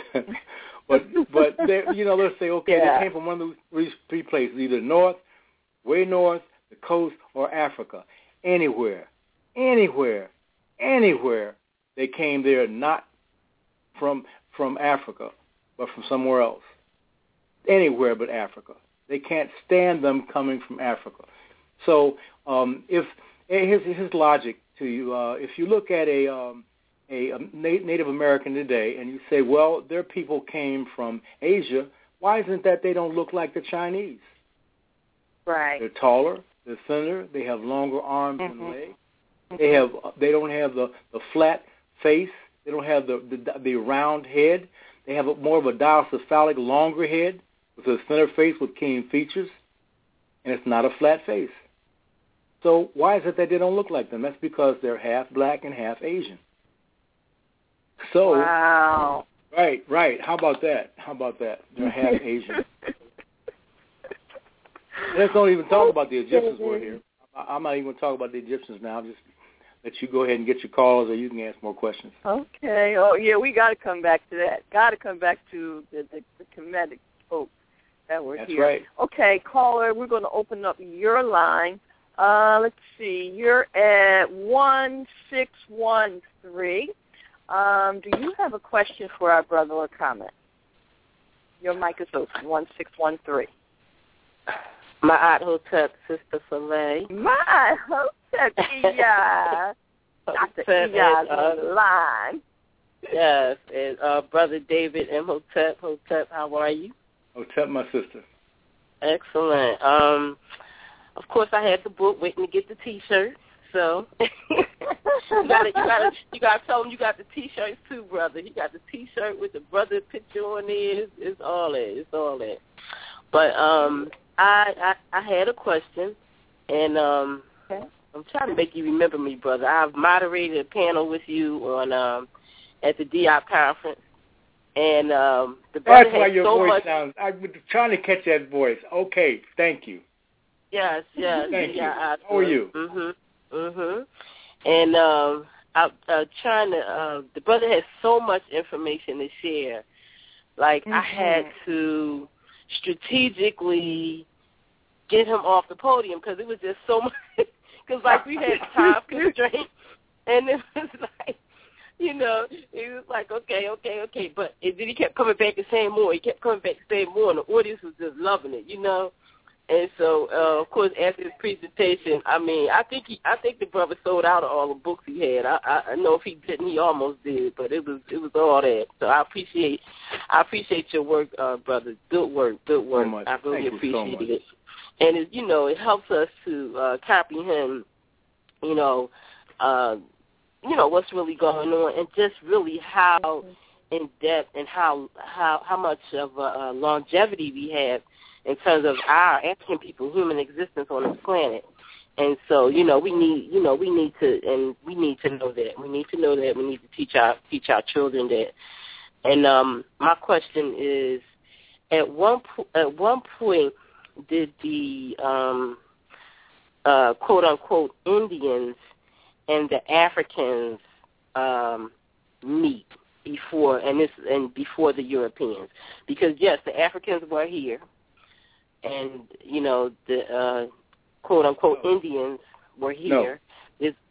but but they, you know, let's say, okay, yeah. they came from one of these three places, either north, way north, the coast, or Africa. Anywhere, anywhere, anywhere they came there, not from from Africa, but from somewhere else. Anywhere but Africa. They can't stand them coming from Africa. So um, if his his logic to you, uh, if you look at a um, a, a Native American today and you say, well, their people came from Asia, why isn't that they don't look like the Chinese? Right. They're taller, they're thinner, they have longer arms mm-hmm. and legs. They have they don't have the, the flat face. They don't have the, the the round head. They have a, more of a diocephalic, longer head with a thinner face with keen features, and it's not a flat face. So why is it that they don't look like them? That's because they're half black and half Asian. So wow. Right, right. How about that? How about that? They're half Asian. Let's don't even talk about the Egyptians were here. I'm not even going to talk about the Egyptians now. Just let you go ahead and get your calls, or you can ask more questions. Okay. Oh, yeah, we got to come back to that. Got to come back to the, the, the comedic folks that were That's here. right. Okay, caller, we're going to open up your line. Uh, let's see. You're at one six one three. Um, do you have a question for our brother or comment? Your mic is open, one six one three. My Aunt Hotep, Sister Soleil. My Hotep, yeah. Doctor Iya's on the line. Yes, and uh, Brother David M. Hotep. Hotep, how are you? Hotep, my sister. Excellent. Um, of course, I had the book waiting to get the T-shirt. So you gotta, you gotta, you gotta tell him you got the T-shirts too, brother. He got the T-shirt with the brother picture on it. It's, it's all that. It's all that. But um, I, I, I had a question, and um, okay. I'm trying to make you remember me, brother. I've moderated a panel with you on um, at the D I conference, and um, the brother That's why had your so voice much. sounds. I'm trying to catch that voice. Okay, thank you. Yes, yes. Thank yeah, you. I, How are you? Mhm, mhm. And um, I, uh, trying to. Uh, the brother had so much information to share. Like mm-hmm. I had to strategically get him off the podium because it was just so much. Because like we had time constraints, and it was like, you know, it was like okay, okay, okay. But and then he kept coming back and saying more. He kept coming back and saying more, and the audience was just loving it, you know. And so, uh, of course, after his presentation, I mean, I think he, I think the brother sold out of all the books he had. I, I, I know if he didn't, he almost did, but it was, it was all that. So I appreciate, I appreciate your work, uh, brother. Good work, good work. So much. I really Thank appreciate you so much. it. And it, you know, it helps us to uh, comprehend, you know, uh, you know what's really going on, and just really how in depth and how how how much of uh, longevity we have in terms of our African people, human existence on this planet. And so, you know, we need, you know, we need to, and we need to know that. We need to know that. We need to teach our teach our children that. And um, my question is, at one po- at one point, did the um, uh, quote unquote Indians and the Africans um, meet before, and this and before the Europeans? Because yes, the Africans were here. And, you know, the uh, quote-unquote Indians were here. No. It's,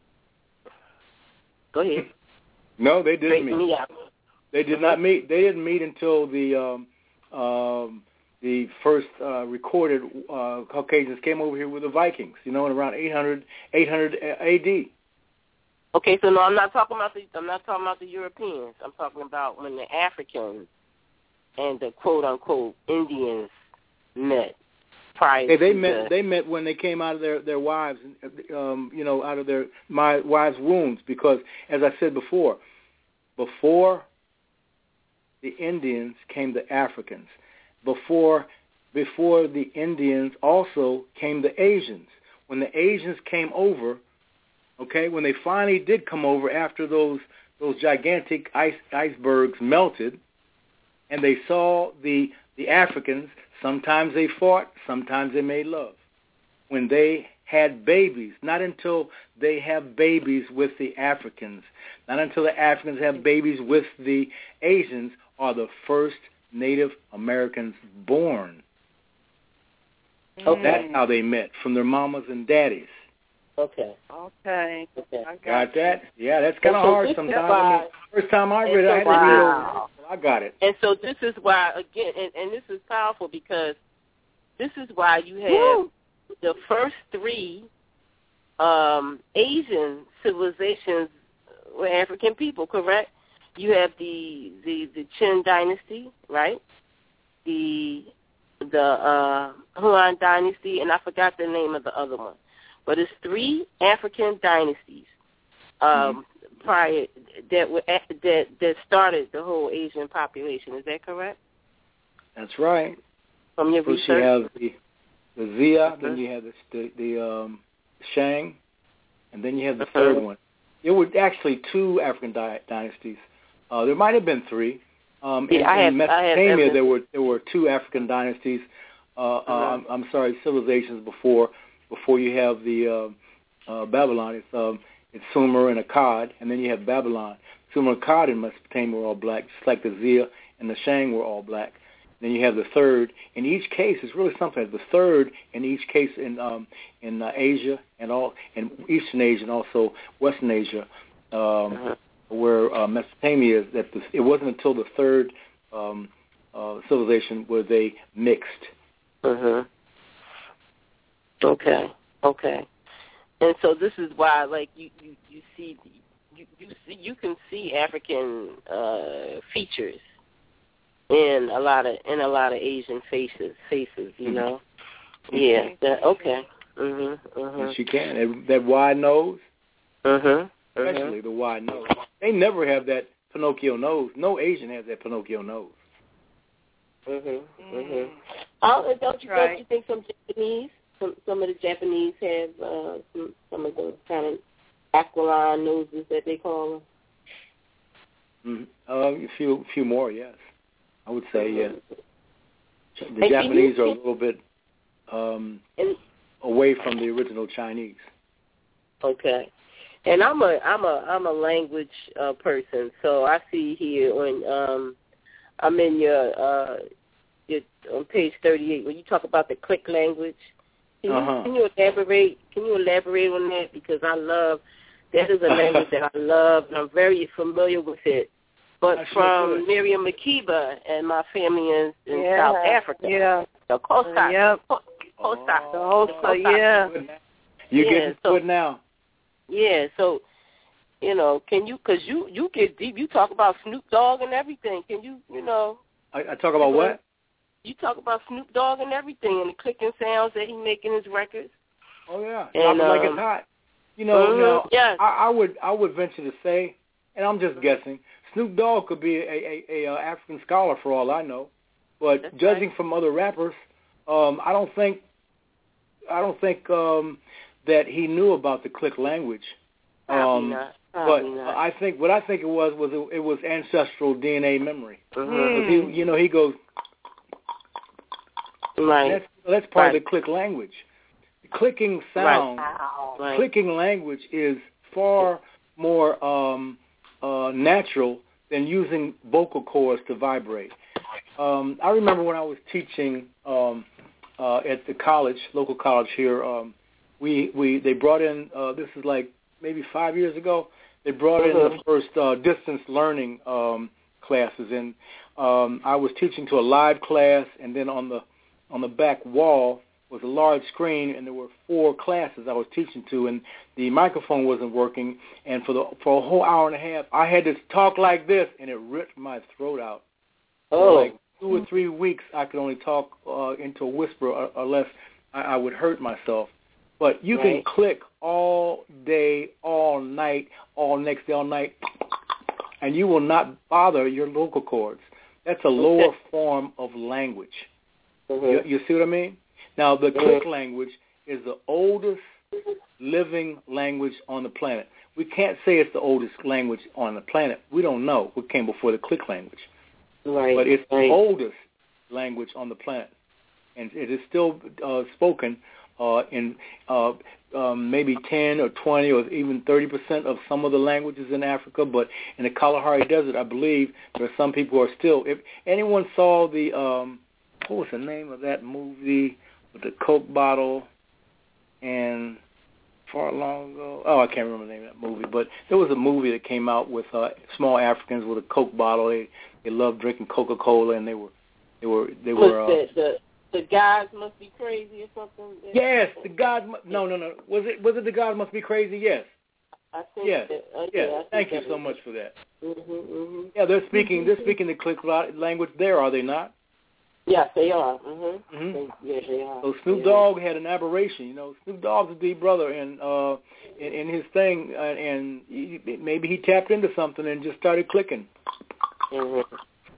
go ahead. No, they didn't Straighten meet. Me out. They did not meet. They didn't meet until the um, um, the first uh, recorded uh, Caucasians came over here with the Vikings, you know, in around eight hundred, eight hundred A D. Okay, so no, I'm not talking about the I'm not talking about the Europeans. I'm talking about when the Africans and the quote-unquote Indians met prior hey, they to met. the, They met when they came out of their their wives, um, you know, out of their my wives' wombs. Because, as I said before, before the Indians came the Africans. Before before the Indians also came the Asians. When the Asians came over, okay, when they finally did come over after those those gigantic ice icebergs melted, and they saw the the Africans. Sometimes they fought, sometimes they made love. When they had babies, not until they have babies with the Africans, not until the Africans have babies with the Asians are the first Native Americans born. Okay. That's how they met, from their mamas and daddies. Okay. Okay. Okay. I got, got that? Yeah, that's kind of so hard sometimes. Why, I mean, first time I read it, so I had to wow. read over it. I got it. And so this is why, again, and, and this is powerful because this is why you have Woo. the first three um, Asian civilizations were African people, correct? You have the the, the Qin dynasty, right? The the uh, Huan dynasty, and I forgot the name of the other one. But it's three African dynasties um, mm-hmm. prior that were that that started the whole Asian population. Is that correct? That's right. From your First research, you have the the Xia, uh-huh. then you have the the, the um, Shang, and then you have the uh-huh. third one. There were actually two African di- dynasties. Uh, there might have been three. Um, yeah, in, I have, in Mesopotamia, I have there were there were two African dynasties. Uh, uh-huh. uh, I'm, I'm sorry, civilizations before before you have the uh, uh, Babylon. It's um, it's Sumer and Akkad, and then you have Babylon. Sumer and Akkad in Mesopotamia were all black, just like the Zia and the Shang were all black. Then you have the third. In each case, it's really something. The third in each case in um, in uh, Asia and all in Eastern Asia and also Western Asia, um, uh-huh. where uh, Mesopotamia is. That the, it wasn't until the third um, uh, civilization where they mixed. Uh-huh. Okay. Okay. And so this is why, like you, you, you see, you you see, you can see African uh, features in a lot of in a lot of Asian faces, faces, you know. Mm-hmm. Yeah. That, okay. Mhm. Mhm. Yes, you can. That, that wide nose. Mhm. Especially the wide nose. They never have that Pinocchio nose. No Asian has that Pinocchio nose. Mhm. Mhm. Oh, don't you right. don't you think some Japanese, some some of the Japanese have uh, some some of those kind of aquiline noses that they call them? Mm-hmm. Uh, a few few more, yes. I would say, yeah. The and Japanese you, are a little bit um, and, away from the original Chinese. Okay, and I'm a I'm a I'm a language uh, person, so I see here when um, I'm in your uh, your on page thirty-eight when you talk about the click language. Can you, uh-huh. can you elaborate? Can you elaborate on that? Because I love that is a language that I love, and I'm very familiar with it. But from Miriam Makeba and my family in, in yeah. South Africa. Yeah. The Xhosa. Yep. Xhosa. Oh, the Xhosa, yeah. You yeah, get it so, good now. Yeah, so, you know, can you, because you, you get deep, you talk about Snoop Dogg and everything. Can you, you know. I, I talk about what? You talk about Snoop Dogg and everything and the clicking sounds that he make in his records. Oh, yeah. And, Drop it like um, it's hot. You know, mm-hmm, now, yes. I, I would I would venture to say, and I'm just guessing, Snoop Dogg could be a, a, a, a African scholar for all I know, but That's judging right. from other rappers, um, I don't think I don't think um, that he knew about the click language. Probably um, not. Probably but not. I think what I think it was was it, it was ancestral D N A memory. Mm-hmm. He, you know, he goes. Right. That's that's part right. of the click language. The clicking sound, right. clicking language is far more um, uh, natural than using vocal cords to vibrate. Um, I remember when I was teaching um, uh, at the college, local college here, um, we, we they brought in, uh, this is like maybe five years ago, they brought in mm-hmm. the first uh, distance learning um, classes. And um, I was teaching to a live class, and then on the on the back wall was a large screen, and there were four classes I was teaching to, and the microphone wasn't working. And for the for a whole hour and a half, I had to talk like this, and it ripped my throat out. Oh. For like two or three weeks, I could only talk uh, into a whisper, or, unless I, I would hurt myself. But you right. can click all day, all night, all next day, all night, and you will not bother your vocal cords. That's a lower okay. form of language. Mm-hmm. You, you see what I mean? Now, the click language is the oldest living language on the planet. We can't say it's the oldest language on the planet. We don't know what came before the click language. Right. But it's right. the oldest language on the planet. And it is still uh, spoken uh, in uh, um, maybe ten or twenty or even thirty percent of some of the languages in Africa. But in the Kalahari Desert, I believe there are some people who are still. If anyone saw the, um, what was the name of that movie with the Coke bottle and far long ago? Oh, I can't remember the name of that movie. But there was a movie that came out with uh, small Africans with a Coke bottle. They they loved drinking Coca-Cola, and they were they were they were. Uh, the, the the guys must be crazy or something. Yes, the God. No, no, no. Was it was it the God must be crazy? Yes. I think Yes. that, okay, yes. I Thank think you so much for that. Mm-hmm, mm-hmm. Yeah, they're speaking. They're speaking the click language there, are they not? Yes, they are. Mm-hmm. Mm-hmm. They, yeah, they are. So Snoop Dogg had an aberration. You know, Snoop Dogg's a deep brother, and uh, in, in his thing, uh, and he, maybe he tapped into something and just started clicking. Mm-hmm.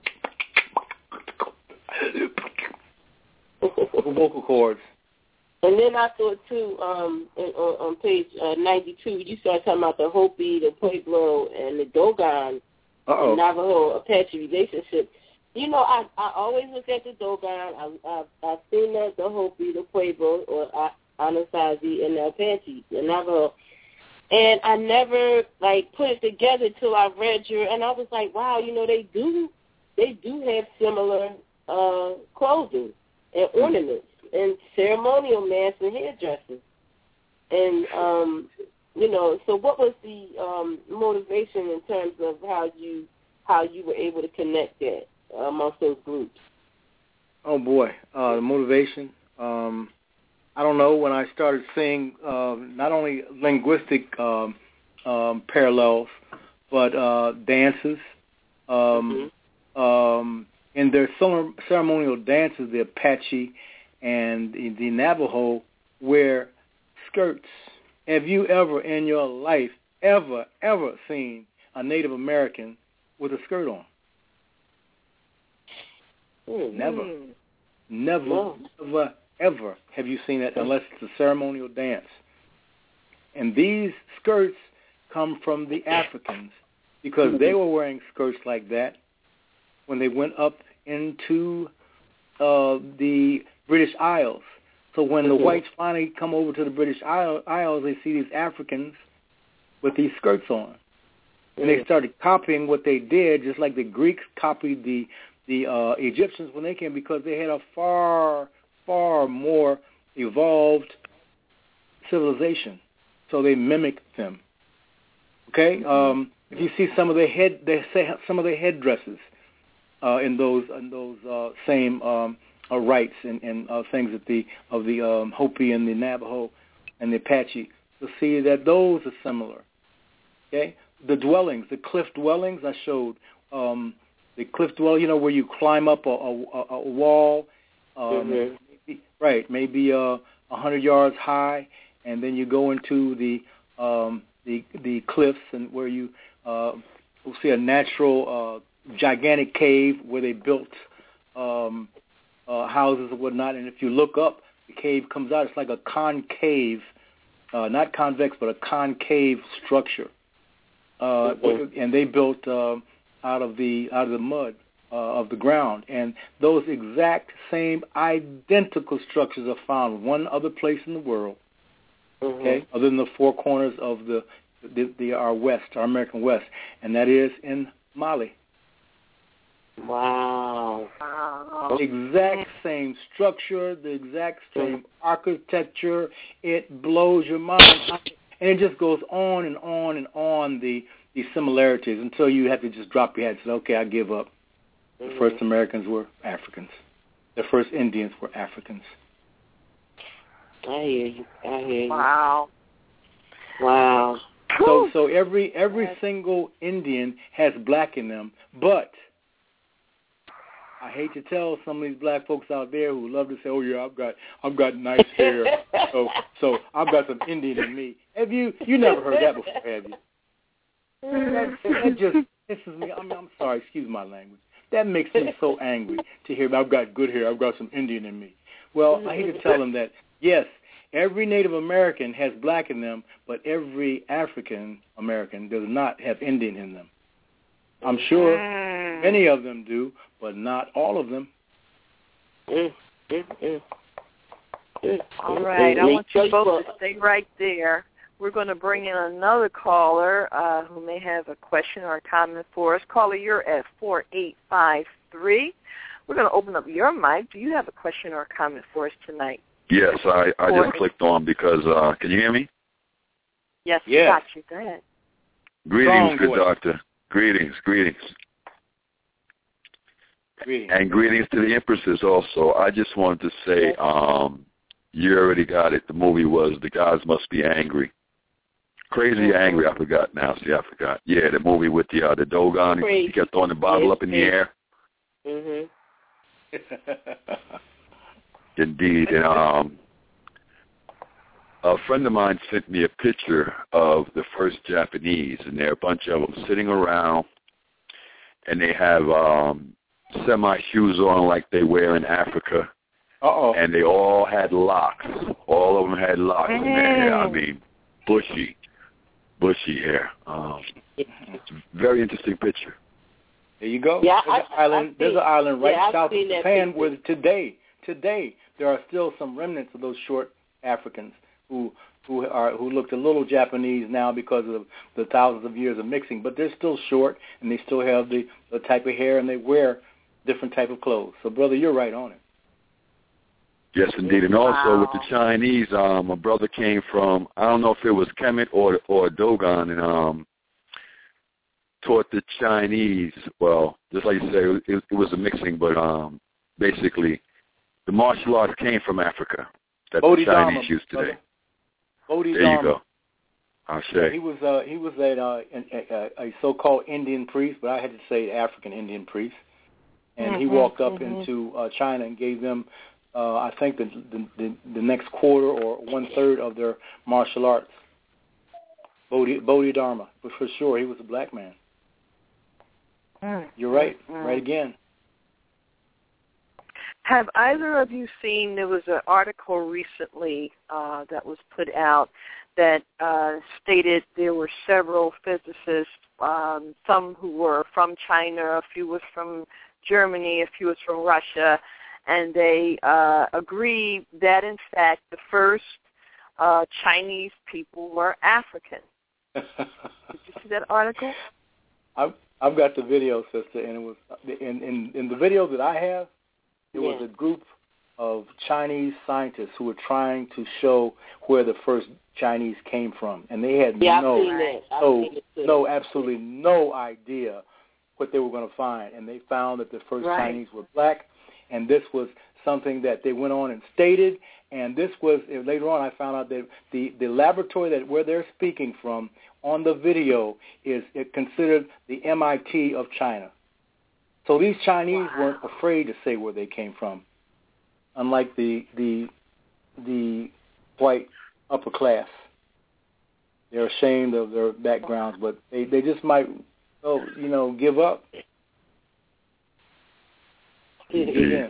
Vocal cords. And then I thought too, um, on, on page uh, ninety-two, you started talking about the Hopi, the Pueblo, and the Dogon, Uh-oh. the Navajo Apache relationship. You know, I I always look at the Dogon. I, I I've seen the, the Hopi, the Pueblo, or Anasazi, and the Apache, the Navajo. And I never, like, put it together till I read your, and I was like, wow, you know, they do, they do have similar uh, clothing and ornaments and ceremonial masks and hairdressers. And, um, you know, so what was the um, motivation in terms of how you how you were able to connect that uh, amongst those groups? Oh, boy, uh, the motivation. Um, I don't know, when I started seeing uh, not only linguistic um, um, parallels, but uh, dances. Um, mm-hmm. um, in their ceremonial dances, the Apache and the, the Navajo wear skirts. Have you ever in your life ever, ever seen a Native American with a skirt on? Mm-hmm. Never. Never, no. never, ever have you seen that unless it's a ceremonial dance. And these skirts come from the Africans because they were wearing skirts like that when they went up into uh, the British Isles. So when the whites finally come over to the British Isles, they see these Africans with these skirts on. And they started copying what they did, just like the Greeks copied the the uh, Egyptians when they came, because they had a far, far more evolved civilization. So they mimicked them. Okay, um, if you see some of their head, they say some of their headdresses uh, in those in those uh, same um, uh, rites and, and uh, things that the of the um, Hopi and the Navajo and the Apache, you'll see that those are similar. Okay, the dwellings, the cliff dwellings, I showed. Um, The cliff dwell, you know, where you climb up a, a, a wall, um, mm-hmm. maybe, right, maybe uh, a hundred yards high, and then you go into the um, the the cliffs, and where you uh, will see a natural uh, gigantic cave where they built um, uh, houses and whatnot. And if you look up, the cave comes out. It's like a concave, uh, not convex, but a concave structure. Uh, mm-hmm. And they built. Uh, out of the out of the mud uh, of the ground, and those exact same identical structures are found one other place in the world, mm-hmm. okay, other than the four corners of the, the the our West, our American West, and that is in Mali. Wow! wow. The exact same structure, the exact same architecture. It blows your mind, and it just goes on and on and on. The These similarities until you have to just drop your head and say, okay, I give up. Mm-hmm. The first Americans were Africans. The first Indians were Africans. I hear you. I hear you. Wow. Wow. So so every every single Indian has black in them, but I hate to tell some of these black folks out there who love to say, oh yeah, I've got I've got nice hair. so so I've got some Indian in me. Have you you never heard that before, have you? That, that just pisses me. I mean, I'm sorry, excuse my language. That makes me so angry to hear, I've got good hair, I've got some Indian in me. Well, I hate to tell them that, yes, every Native American has black in them, but every African American does not have Indian in them. I'm sure many of them do, but not all of them. All right, I want you both to stay right there. We're going to bring in another caller uh, who may have a question or a comment for us. Caller, you're at four eight five three. We're going to open up your mic. Do you have a question or a comment for us tonight? Yes, I, I just clicked on because, uh, can you hear me? Yes, yes. got you. Go ahead. Greetings, good doctor. Greetings, greetings. Greetings. And greetings to the Empresses also. I just wanted to say, um, you already got it. The movie was The Gods Must Be Angry. Crazy mm-hmm. Angry, I forgot now. See, I forgot. Yeah, the movie with the uh, the Dogon. Crazy. He kept throwing the bottle up in the air. Mhm. Indeed. And um, a friend of mine sent me a picture of the first Japanese, and there are a bunch of them sitting around, and they have um, semi-shoes on like they wear in Africa. Uh-oh. And they all had locks. All of them had locks in their hair. I mean, bushy. Bushy hair. Um, it's a very interesting picture. There you go. Yeah, there's, I, an island, there's an island right yeah, south of Japan where today, today, there are still some remnants of those short Africans who who are who looked a little Japanese now because of the thousands of years of mixing, but they're still short and they still have the, the type of hair and they wear different type of clothes. So, brother, you're right on it. Yes, indeed. And also Wow. with the Chinese, um, a brother came from, I don't know if it was Kemet or or Dogon, and um, taught the Chinese, well, just like you say, it, it was a mixing, but um, basically the martial arts came from Africa that the Chinese use today. Bodhidharma. There you go. I'll say. Yeah, he was uh, he was a, uh, a, a so-called Indian priest, but I had to say African Indian priest. And mm-hmm, he walked up mm-hmm. into uh, China and gave them, uh, I think, the, the the the next quarter or one-third of their martial arts. Bodhi, Bodhidharma, but for sure, he was a black man. Mm. You're right, mm. right again. Have either of you seen, there was an article recently uh, that was put out that uh, stated there were several physicists, um, some who were from China, a few was from Germany, a few was from Russia, and they uh, agree that, in fact, the first uh, Chinese people were African. Did you see that article? I've, I've got the video, sister, and it was in, in, in the video that I have, it yeah. was a group of Chinese scientists who were trying to show where the first Chinese came from, and they had yeah, no, I've seen that. I've no, seen it no, absolutely no idea what they were going to find, and they found that the first Right. Chinese were black, and this was something that they went on and stated, and this was, later on I found out that the, the laboratory that where they're speaking from on the video is considered the M I T of China. So these Chinese wow. weren't afraid to say where they came from, unlike the the the white upper class. They're ashamed of their backgrounds, but they, they just might, oh, you know, give up. Unbelievable.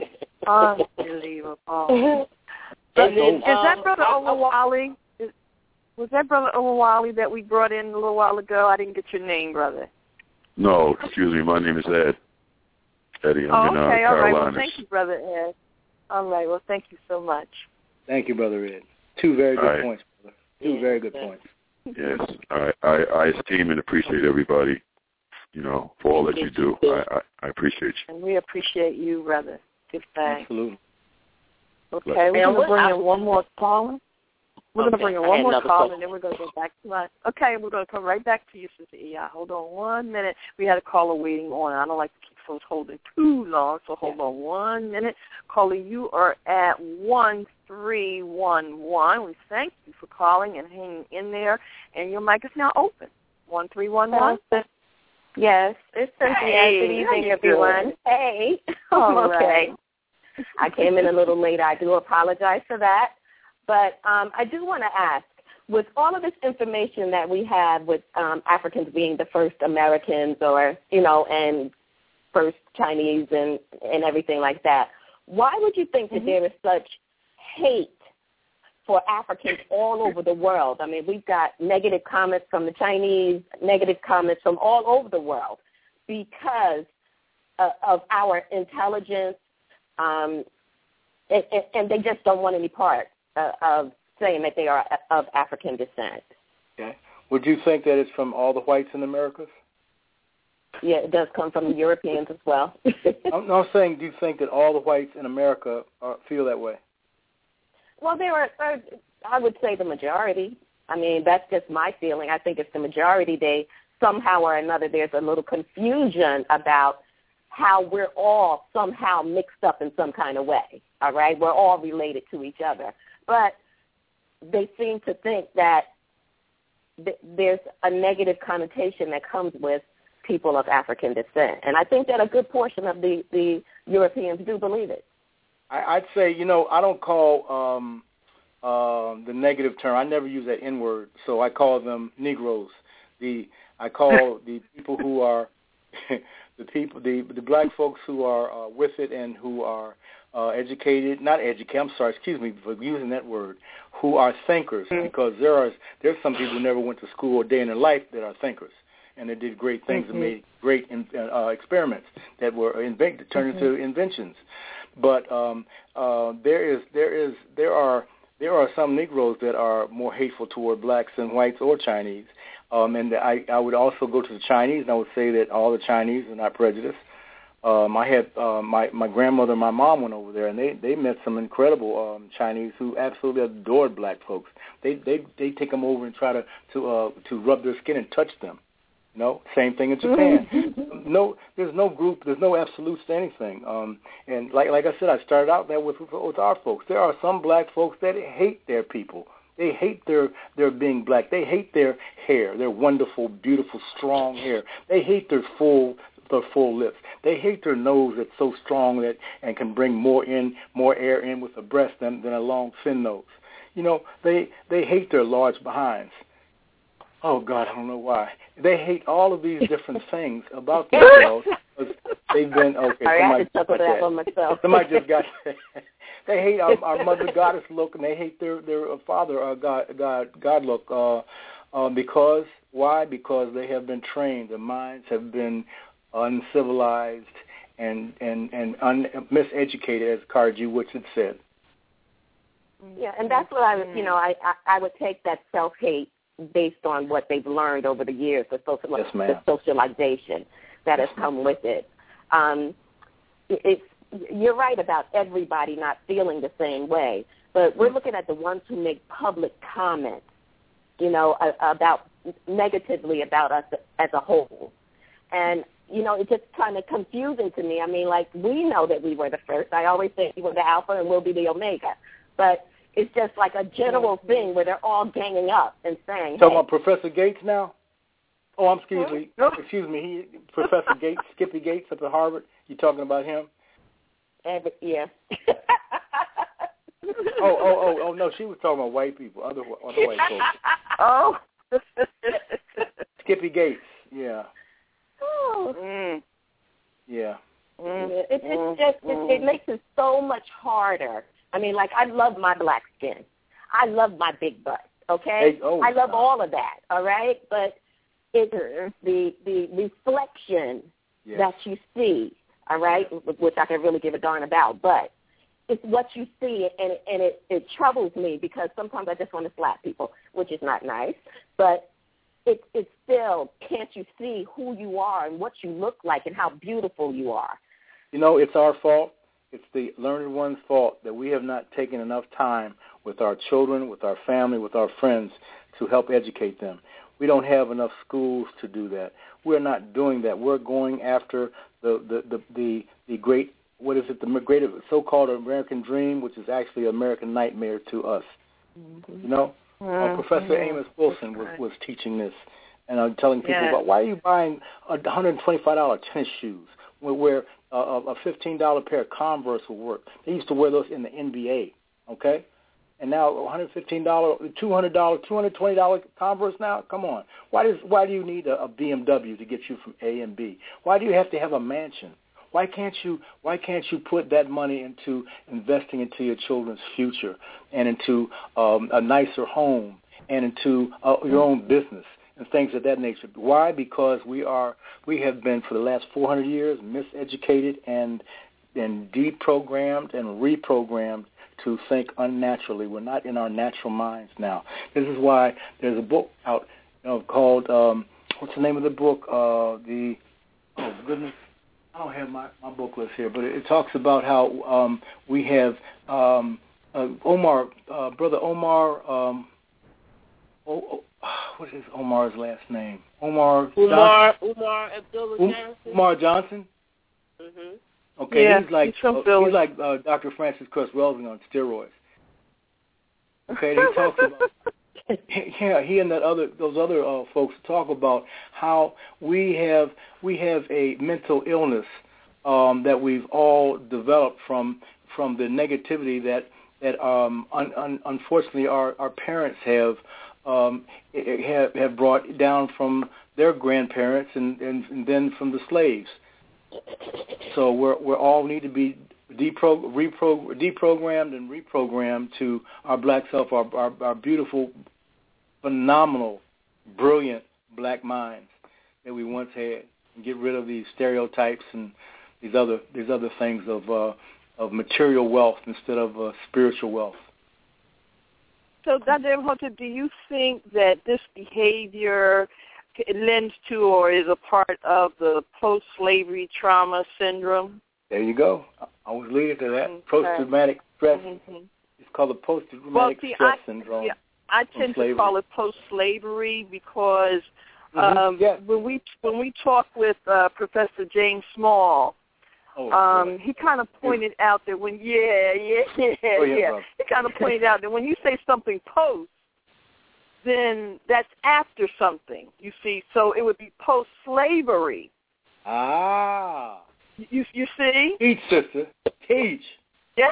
And then, is that um, Brother Owawali? Is, was that Brother Owawali that we brought in a little while ago? I didn't get your name, brother. No, excuse me. My name is Ed. Eddie, I'm oh, in uh, okay, all right. Well, Carolinas. thank you, Brother Ed. All right, well, thank you so much. Thank you, Brother Ed. Two very good right. points, brother. Two yeah. very good points. Yes, I, I, I esteem and appreciate everybody, you know, for all that you do. I, I, I appreciate you. And we appreciate you, brother. Give thanks. Absolutely. Okay, we're going to bring in one more caller. We're okay. going to bring in one more caller, and then we're going to go back to us. Okay, we're going to come right back to you, Sister E I. Hold on one minute. We had a caller waiting on. I don't like to keep folks holding too long, so hold yeah. on one minute. Caller, you are at one three one one. We thank you for calling and hanging in there, and your mic is now open. one three one one. Yes, it's Cynthia. Hey, good evening, everyone. Doing? Hey. All okay. Right. I came in a little late. I do apologize for that. But um, I do want to ask, with all of this information that we have with um, Africans being the first Americans or, you know, and first Chinese and, and everything like that, why would you think that mm-hmm. there is such hate for Africans all over the world? I mean, we've got negative comments from the Chinese, negative comments from all over the world because uh, of our intelligence, um, and, and they just don't want any part uh, of saying that they are of African descent. Okay. Would you think that it's from all the whites in America? Yeah, it does come from the Europeans as well. I'm not saying do you think that all the whites in America are, feel that way? Well, there are, uh, I would say the majority. I mean, that's just my feeling. I think it's the majority. They, somehow or another, there's a little confusion about how we're all somehow mixed up in some kind of way, all right? We're all related to each other. But they seem to think that th- there's a negative connotation that comes with people of African descent. And I think that a good portion of the, the Europeans do believe it. I, I'd say, you know, I don't call um, uh, the negative term. I never use that N word, so I call them Negroes. The I call the people who are the people, the the black folks who are uh, with it and who are uh, educated, not educated. I'm sorry, excuse me for using that word. Who are thinkers? Because there are there's some people who never went to school a day in their life that are thinkers, and they did great things mm-hmm. and made great in, uh, experiments that were invented, turned mm-hmm. into inventions. But um, uh, there is there is there are there are some Negroes that are more hateful toward blacks than whites or Chinese. Um, and I, I would also go to the Chinese, and I would say that all the Chinese are not prejudiced. Um, I had uh, my my grandmother and my mom went over there, and they, they met some incredible um, Chinese who absolutely adored black folks. They they they take them over and try to to uh, to rub their skin and touch them. You know, same thing in Japan. no, there's no group, there's no absolutes to anything. Um, and like like I said, I started out there with with our folks. There are some black folks that hate their people. They hate their, their being black. They hate their hair, their wonderful, beautiful, strong hair. They hate their full their full lips. They hate their nose that's so strong that and can bring more in, more air in with a breast than, than a long, thin nose. You know, they they hate their large behinds. Oh, God, I don't know why. They hate all of these different things about themselves. They've been, okay, Sorry, somebody, I had to chuckle that one myself. somebody just got, they hate our, our mother goddess look, and they hate their, their father uh, God, God, God look. Uh, uh, because, why? Because they have been trained. Their minds have been uncivilized and, and, and un, miseducated, as Cara G. Woods had said. Yeah, and that's what I would, you know, I, I, I would take that self-hate based on what they've learned over the years, the, social, yes, the socialization that has come with it. Um, it. It's, you're right about everybody not feeling the same way, but we're looking at the ones who make public comments, you know, about negatively about us as a whole. And, you know, it's just kind of confusing to me. I mean, like, we know that we were the first. I always say we were the alpha and we'll be the omega. But it's just like a general thing where they're all ganging up and saying, Talking hey. about Professor Gates now? Oh, I'm excuse Hmm? me. Excuse me. He, Professor Gates, Skippy Gates up at Harvard. You talking about him? Every, yeah. oh, oh, oh, oh, no. She was talking about white people, other other white folks. Oh. Skippy Gates. Yeah. Oh. Mm. Yeah. Mm. It, it's just it, it makes it so much harder. I mean, like, I love my black skin. I love my big butt, okay? Hey, oh, I love God. all of that, all right? But it's the, the reflection yes. that you see, all right, which I can really give a darn about. But it's what you see, and, and it, it troubles me because sometimes I just want to slap people, which is not nice. But it, it's still, can't you see who you are and what you look like and how beautiful you are? You know, it's our fault. It's the learned one's fault that we have not taken enough time with our children, with our family, with our friends to help educate them. We don't have enough schools to do that. We're not doing that. We're going after the the, the, the, the great, what is it, the great so-called American dream, which is actually an American nightmare to us. Mm-hmm. You know? Mm-hmm. Uh, Professor Amos Wilson was, was teaching this, and I'm telling people yeah. about, why are you buying one hundred twenty-five dollars tennis shoes where Uh, a fifteen dollar pair of Converse will work. They used to wear those in the N B A, okay? And now one hundred fifteen dollars, two hundred dollars, two hundred twenty dollars Converse now? Come on. Why does why do you need a, a B M W to get you from A and B? Why do you have to have a mansion? Why can't you why can't you put that money into investing into your children's future and into um, a nicer home and into uh, your own business? And things of that nature. Why? Because we are we have been for the last four hundred years miseducated and and deprogrammed and reprogrammed to think unnaturally. We're not in our natural minds now. This is why there's a book out, you know, called um, what's the name of the book? Uh, the oh goodness, I don't have my, my book list here, but it, it talks about how um, we have um, uh, Omar, uh, brother Omar. Um, oh, oh, what is Omar's last name? Omar Umar Johnson? Umar Abdullah um, Johnson. Umar Johnson? Mhm. Okay, yeah, he's like he's, from uh, he's like uh, Doctor Francis Cress Welsing on steroids. Okay, he talks about yeah, he and that other those other uh, folks talk about how we have we have a mental illness um, that we've all developed from from the negativity that that um, un, un, unfortunately our, our parents have. Um, have, have brought down from their grandparents and, and, and then from the slaves. So we're we all need to be depro, repro, deprogrammed and reprogrammed to our black self, our, our, our beautiful, phenomenal, brilliant black minds that we once had, and get rid of these stereotypes and these other these other things of uh, of material wealth instead of uh, spiritual wealth. So, Doctor Imhotep, do you think that this behavior lends to or is a part of the post-slavery trauma syndrome? There you go. I was leading to that. Okay. Post-traumatic stress. Mm-hmm. It's called the post-traumatic well, see, stress I, syndrome. Yeah, I tend to call it post-slavery because mm-hmm. um, yes. when we when we talk with uh, Professor James Small, oh, um, he kind of pointed yeah. out that when yeah yeah yeah, oh, yeah, yeah. he kind of pointed out that when you say something post, then that's after something. You see, so it would be post-slavery. Ah. You you see? Teach, sister. Teach. Yeah.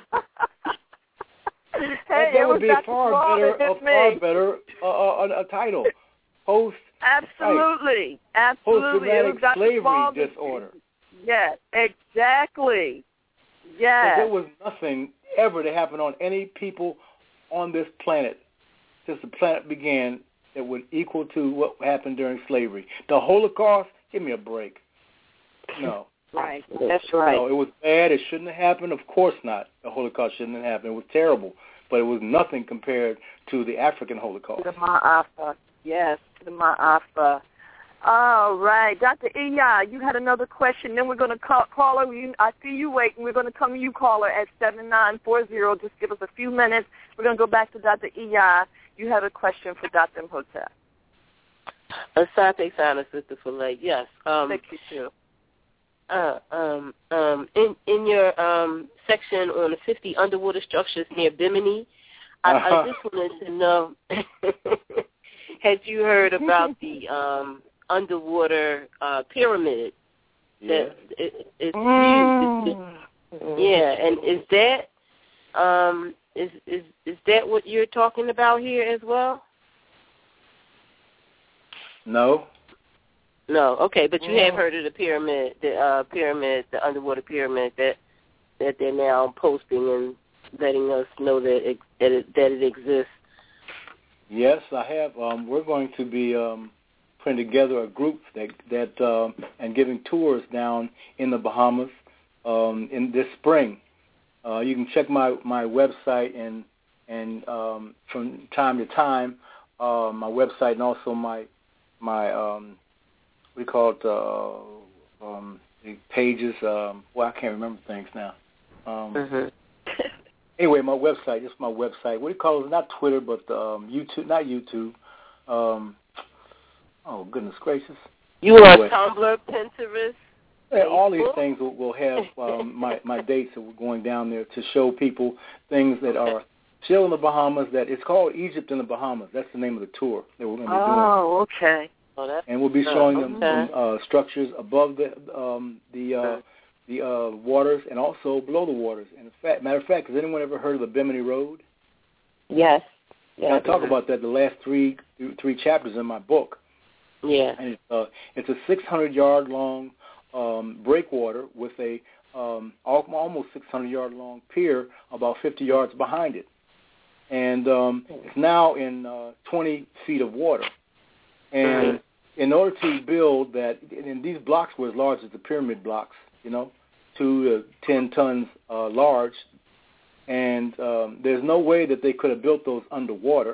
Hey, that, that it would be a far better, a far better uh, a, a title. Post. Absolutely, right. absolutely. Post-traumatic slavery disorder. Yes, exactly. Yes. There was nothing ever to happen on any people on this planet since the planet began that would equal to what happened during slavery. The Holocaust, give me a break. No. Right, that's right. No, it was bad. It shouldn't have happened. Of course not. The Holocaust shouldn't have happened. It was terrible. But it was nothing compared to the African Holocaust. The Ma'afa. Yes, the Ma'afa. All right. Doctor Iya, you had another question. Then we're going to call caller. You, I see you waiting. We're going to come to you, caller, at seven nine four zero. Just give us a few minutes. We're going to go back to Doctor Iya. You have a question for Doctor Imhotep. Asante Sana, Sister Filet. Yes. Um, Thank you, too. Uh, um, um, in in your um, section on the fifty underwater structures near Bimini, I, uh-huh. I just wanted to know, had you heard about the um, underwater uh, pyramid? Yes. That it, it's mm. huge. It's, yeah, and is that um, is is is that what you're talking about here as well? No. No, okay, but you yeah. have heard of the pyramid, the uh, pyramid, the underwater pyramid that that they're now posting and letting us know that it, that it, that it exists. Yes, I have. Um, we're going to be um, putting together a group that that um, and giving tours down in the Bahamas um, in this spring. Uh, you can check my, my website and and um, from time to time uh, my website and also my my um, we call it uh, um, the pages. Um, well, I can't remember things now. Um, mm-hmm. Anyway, my website. Just my website. What do you call it? Not Twitter, but um, YouTube. Not YouTube. Um, oh goodness gracious! You are anyway. Tumblr, Pinterest. Yeah, all these things will, will have um, my my dates that we're going down there to show people things that okay. are still in the Bahamas. That it's called Egypt in the Bahamas. That's the name of the tour that we're going to be doing. Oh, okay. Oh, and we'll be showing oh, them okay. some uh, structures above the um, the uh, the uh, waters and also below the waters. And in fact, matter of fact, has anyone ever heard of the Bimini Road? Yes. Yeah, I talk about that the last three three chapters in my book. Yeah. And it's, uh, it's a six hundred yard long um, breakwater with a um, almost six hundred yard long pier about fifty yards behind it. And um, it's now in uh, twenty feet of water. And mm-hmm. in order to build that, and these blocks were as large as the pyramid blocks, you know, two to ten tons uh, large. And um, there's no way that they could have built those underwater,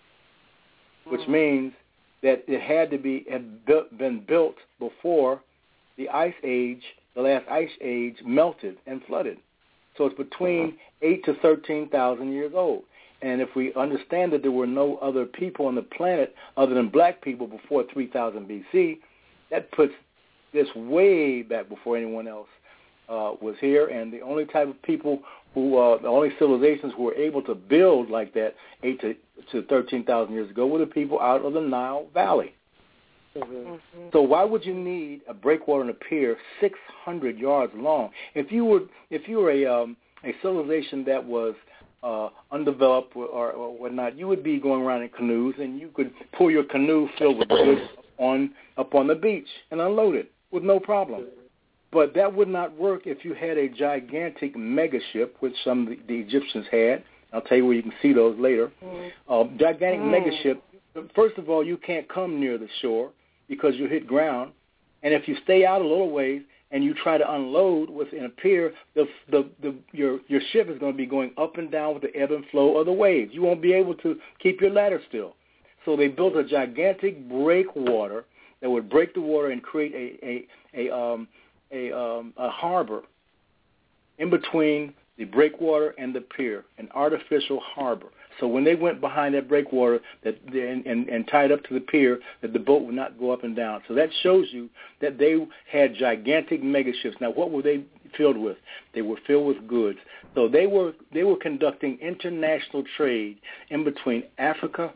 which mm-hmm. means that it had to be had built, been built before the ice age, the last ice age, melted and flooded. So it's between eight to thirteen thousand years old. And if we understand that there were no other people on the planet other than black people before three thousand B C, that puts this way back before anyone else uh, was here. And the only type of people who, uh, the only civilizations who were able to build like that eight to, to thirteen thousand years ago were the people out of the Nile Valley. Mm-hmm. So why would you need a breakwater and a pier six hundred yards long? If you were, if you were a um, a civilization that was uh, undeveloped or, or whatnot, you would be going around in canoes, and you could pull your canoe filled with goods on up on the beach and unload it with no problem. But that would not work if you had a gigantic mega ship, which some of the, the Egyptians had. I'll tell you where you can see those later. Mm. Uh, gigantic mm. mega ship. First of all, you can't come near the shore because you hit ground. And if you stay out a little ways, and you try to unload within a pier, the, the, the, your, your ship is going to be going up and down with the ebb and flow of the waves. You won't be able to keep your ladder still. So they built a gigantic breakwater that would break the water and create a a a, um, a, um, a harbor in between the breakwater and the pier, an artificial harbor. So when they went behind that breakwater that and, and, and tied up to the pier, that the boat would not go up and down. So that shows you that they had gigantic mega ships. Now, what were they filled with? They were filled with goods. So they were they were conducting international trade in between Africa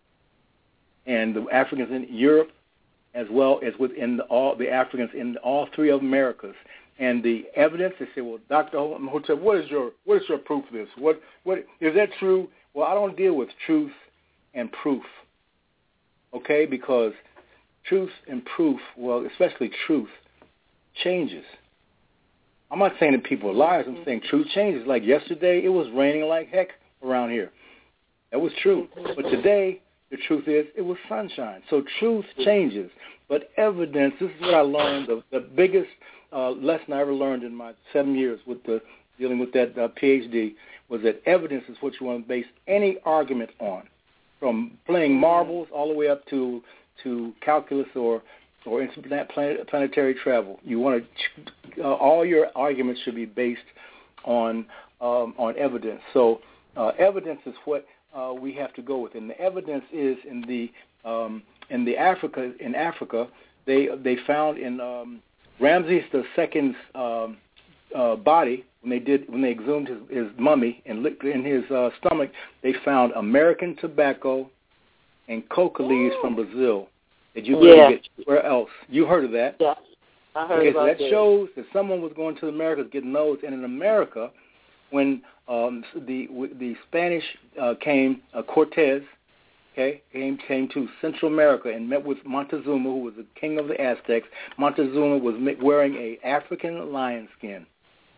and the Africans in Europe, as well as within the, all the Africans in all three of Americas. And the evidence, they say, well, Doctor Hotep, what is your what is your proof of this? What what is that true? Well, I don't deal with truth and proof, okay? Because truth and proof, well, especially truth, changes. I'm not saying that people are liars. I'm saying truth changes. Like yesterday, it was raining like heck around here. That was true. But today, the truth is, it was sunshine. So truth changes. But evidence, this is what I learned, the, the biggest uh, lesson I ever learned in my seven years with the dealing with that uh, P H D, was that evidence is what you want to base any argument on, from playing marbles all the way up to to calculus or or interplanetary travel. You want to uh, all your arguments should be based on um, on evidence. So uh, evidence is what uh, we have to go with, and the evidence is in the um, in the Africa in Africa they they found in um, Ramses the Second's um, uh, body. When they did, when they exhumed his, his mummy and looked in his uh, stomach, they found American tobacco and coca leaves from Brazil that you couldn't yeah. get anywhere else. You heard of that? Yeah, I heard okay, about so that that. shows that someone was going to the Americas getting those. And in America, when um, the the Spanish uh, came, uh, Cortez, okay, came came to Central America and met with Montezuma, who was the king of the Aztecs. Montezuma was wearing a African lion skin.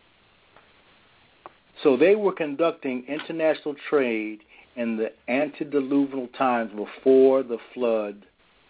So they were conducting international trade in the antediluvial times before the flood.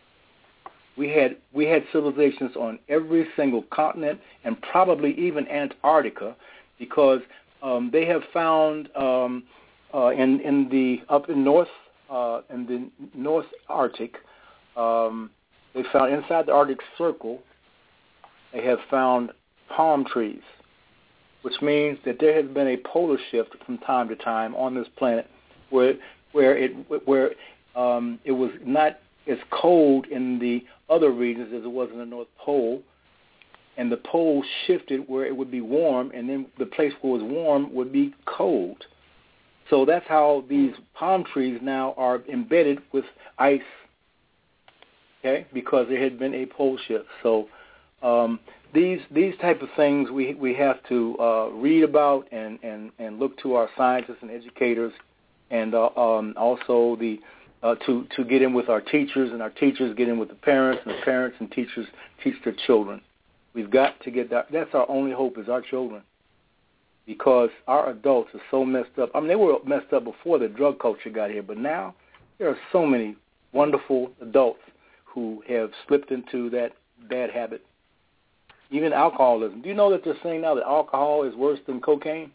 We had we had civilizations on every single continent and probably even Antarctica, because um, they have found um, uh, in in the up in north uh, in the North Arctic, um, they found inside the Arctic Circle, they have found palm trees, which means that there has been a polar shift from time to time on this planet, where where it where um, it was not as cold in the other regions as it was in the North Pole, and the pole shifted where it would be warm, and then the place where it was warm would be cold. So that's how these palm trees now are embedded with ice, okay, because there had been a pole shift. So um, these these type of things we we have to uh, read about and, and, and look to our scientists and educators, and uh, um, also the uh, to to get in with our teachers, and our teachers get in with the parents, and the parents and teachers teach their children. We've got to get that. That's our only hope, is our children, because our adults are so messed up. I mean, they were messed up before the drug culture got here, but now there are so many wonderful adults who have slipped into that bad habit. Even alcoholism. Do you know that they're saying now that alcohol is worse than cocaine?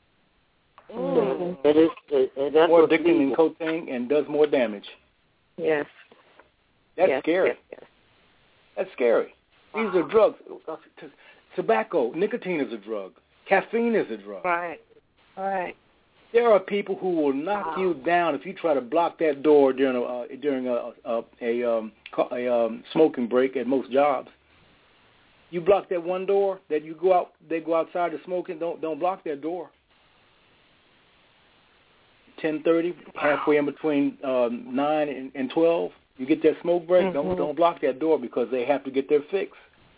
Mm. It is. It, it, that's more addicting than cocaine and does more damage. Yes. That's yes, scary. Yes, yes. That's scary. These are drugs. Tobacco, nicotine is a drug. Caffeine is a drug. Right. Right. There are people who will knock wow. you down if you try to block that door during a uh, during a a, a, um, a um, smoking break at most jobs. You block that one door that you go out. They go outside to smoke, and don't don't block that door. Ten thirty, halfway in between um, nine and, and twelve, you get that smoke break. Mm-hmm. Don't don't block that door because they have to get their fix.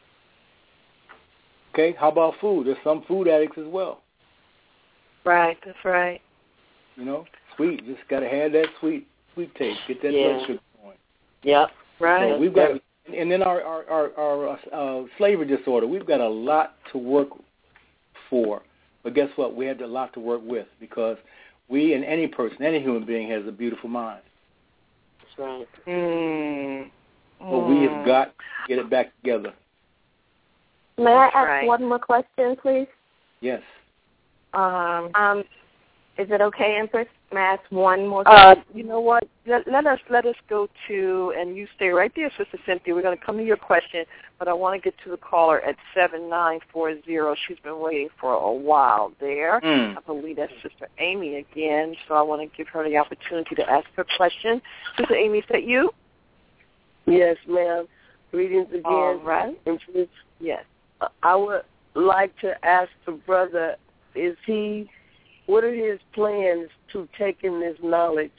Okay, how about food? There's some food addicts as well. Right, that's right. You know, sweet. Just got to have that sweet sweet taste. Get that yeah. blood sugar going. Yep. Right. So we've got, and then our our our, our uh, slavery disorder. We've got a lot to work for, but guess what? We have a lot to work with, because we and any person, any human being, has a beautiful mind. That's right. Mm. But we have got to get it back together. May I That's ask right. one more question, please? Yes. Um, Um, is it okay, Empress? May I ask one more uh, question? you know what? Let, let us let us go to, and you stay right there, Sister Cynthia. We're going to come to your question, but I want to get to the caller at seven nine four zero. She's been waiting for a while there. Mm. I believe that's Sister Amy again, so I want to give her the opportunity to ask her question. Sister Amy, is that you? Yes, ma'am. Greetings again. All right. Empress. Yes. I would like to ask the brother, is he, what are his plans to taking this knowledge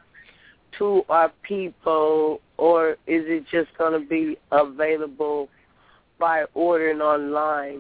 to our people, or is it just going to be available by ordering online?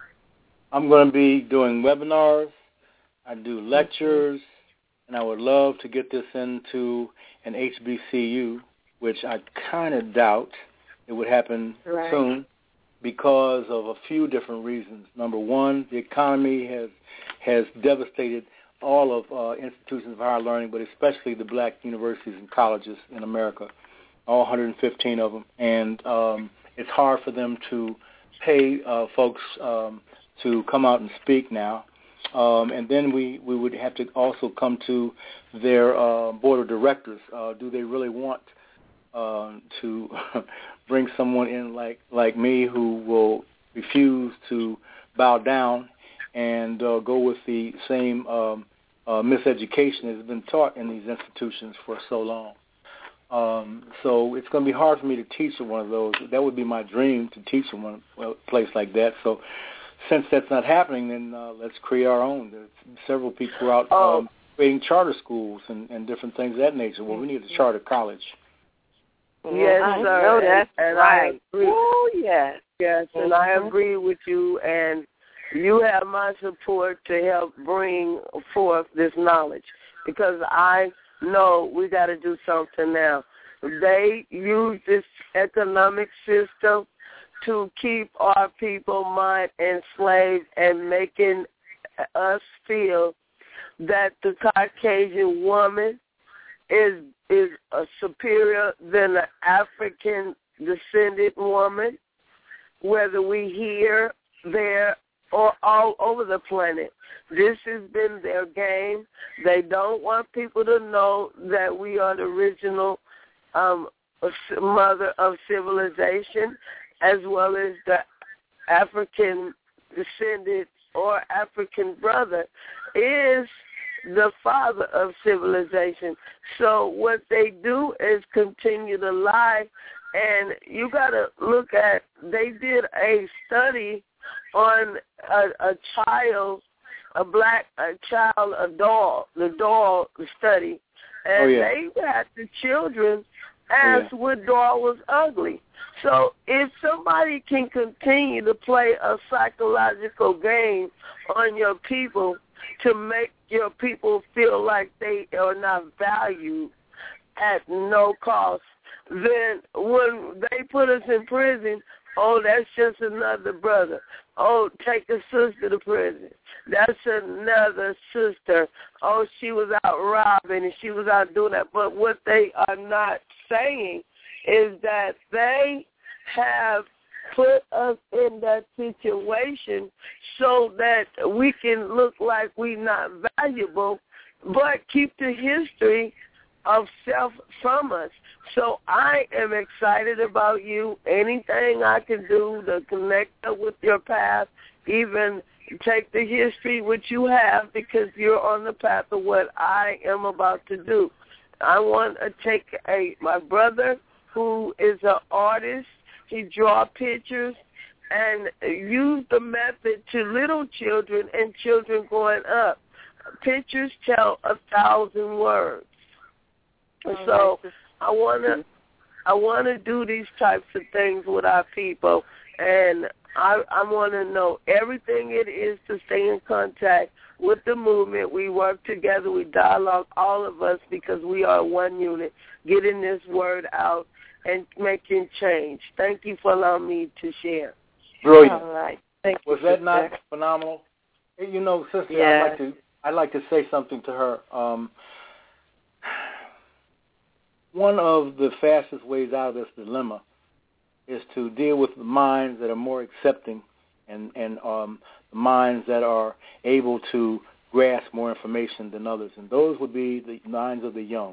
I'm going to be doing webinars. I do lectures, and I would love to get this into an H B C U, which I kind of doubt it would happen Right. soon because of a few different reasons. Number one, the economy has has devastated all of uh, institutions of higher learning, but especially the black universities and colleges in America, all one hundred fifteen of them. And um, it's hard for them to pay uh, folks um, to come out and speak now. Um, and then we, we would have to also come to their uh, board of directors. Uh, do they really want uh, to bring someone in like, like me who will refuse to bow down and uh, go with the same um, uh, miseducation that has been taught in these institutions for so long? Um, so it's going to be hard for me to teach at one of those. That would be my dream, to teach at one a place like that. So since that's not happening, then uh, let's create our own. There's several people out Oh. um, creating charter schools and, and different things of that nature. Well, we need a charter college. Yes, I sir. know that's and, and right. I agree. Oh, yes. Yes, and I Mhm. agree with you, and you have my support to help bring forth this knowledge, because I know we got to do something now. They use this economic system to keep our people mind enslaved and making us feel that the Caucasian woman is is a superior than the African descended woman, whether we here, there, or all over the planet. This has been their game. They don't want people to know that we are the original um, mother of civilization, as well as the African descended or African brother is the father of civilization. So what they do is continue to lie, and you got to look at, they did a study on a, a child, a black a child, a doll, the doll study, and Oh, yeah. they had the children ask Oh, yeah. what doll was ugly. So if somebody can continue to play a psychological game on your people to make your people feel like they are not valued at no cost, then when they put us in prison, oh, that's just another brother. Oh, take a sister to prison. That's another sister. Oh, she was out robbing and she was out doing that. But what they are not saying is that they have put us in that situation so that we can look like we're not valuable, but keep the history of self from us. So I am excited about you. Anything I can do to connect up with your path, even take the history which you have, because you're on the path of what I am about to do. I want to take a my brother who is an artist. He draw pictures and use the method to little children and children growing up. Pictures tell a thousand words. So I wanna, I wanna do these types of things with our people, and I, I want to know everything it is to stay in contact with the movement. We work together, we dialogue, all of us, because we are one unit, getting this word out and making change. Thank you for allowing me to share. Brilliant. All right. Thank you, Was that sister. not phenomenal? Hey, you know, sister, Yeah. I'd like to I'd like to say something to her. Um, one of the fastest ways out of this dilemma is to deal with the minds that are more accepting and, and um, minds that are able to grasp more information than others. And those would be the minds of the young.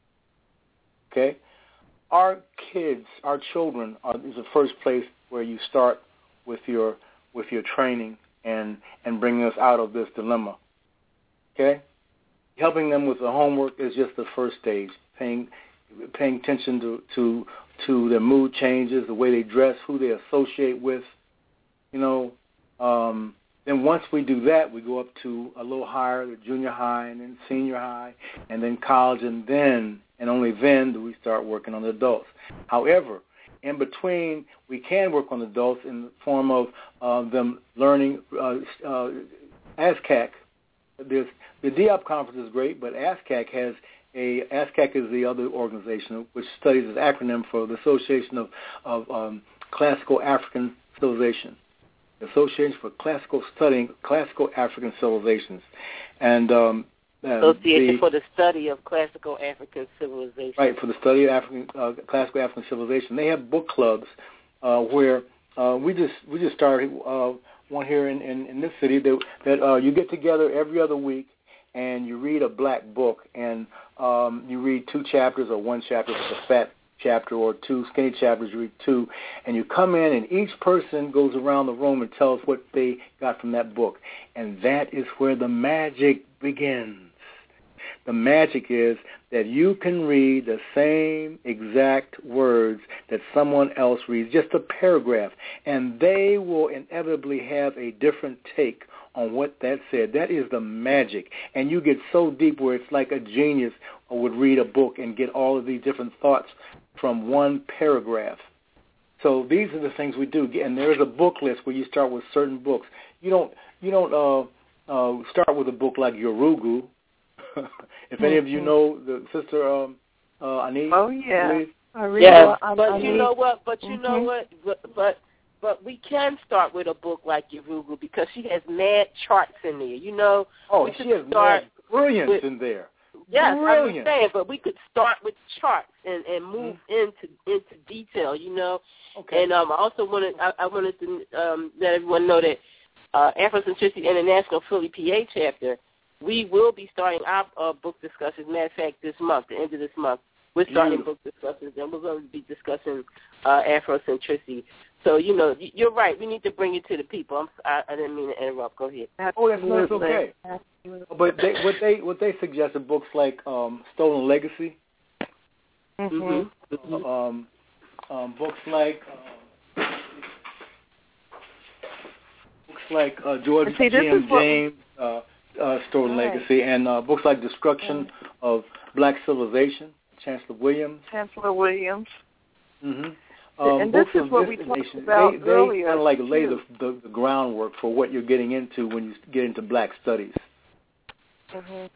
Okay? Our kids, our children, are, is the first place where you start with your with your training and, and bringing us out of this dilemma. Okay? Helping them with the homework is just the first stage. Paying paying attention to, to to their mood changes, the way they dress, who they associate with. You know, um, then once we do that, we go up to a little higher, the junior high, and then senior high, and then college, and then, and only then do we start working on the adults. However, in between, we can work on adults in the form of uh, them learning uh, uh, ASCAC. There's, the D O P conference is great, but ASCAC has a, ASCAC is the other organization which studies an acronym for the Association of, of um, Classical African Civilization. The Association for Classical Studying Classical African Civilizations. And um, Association the, for the Study of Classical African Civilization. Right, for the study of African uh, classical African civilization. They have book clubs uh, where uh, we just we just started uh, one here in, in, in this city that, that uh, you get together every other week and you read a black book, and um, you read two chapters or one chapter if it's a fat chapter, or two skinny chapters, you read two, and you come in and each person goes around the room and tells what they got from that book. And that is where the magic begins. The magic is that you can read the same exact words that someone else reads, just a paragraph, and they will inevitably have a different take on what that said. That is the magic. And you get so deep where it's like a genius would read a book and get all of these different thoughts from one paragraph. So these are the things we do. And there's a book list where you start with certain books. You don't you don't uh, uh, start with a book like Yorugu. If any of you know the sister um, uh, Anise. Oh yeah. Yes, but you know what? But you mm-hmm. know what? But, but but we can start with a book like Yorugu because she has mad charts in there. You know. Oh, she has mad brilliance with, in there. Yes, Brilliant. I'm saying, but we could start with charts and, and move mm-hmm. into into detail. You know. Okay. And um, I also wanted I, I wanted to um, let everyone know that uh, Afrocentricity International Philly P A chapter. We will be starting our uh, book discussions. Matter of fact, this month, the end of this month, we're starting Beautiful. book discussions, and we're going to be discussing uh, Afrocentricity. So, you know, you're right. We need to bring it to the people. I'm, I, I didn't mean to interrupt. Go ahead. Oh, that's, that's okay. But they, what they what they suggested books like um, Stolen Legacy, mm-hmm. Mm-hmm. Um, um, books like uh, books like uh, George See, G M James. Uh, Uh, Stolen right. Legacy, and uh, books like Destruction of Black Civilization, Chancellor Williams. Chancellor Williams. Mm-hmm. Um, and this is what we talked about they, they earlier. They kind of like lay the, the, the groundwork for what you're getting into when you get into black studies. Mm-hmm.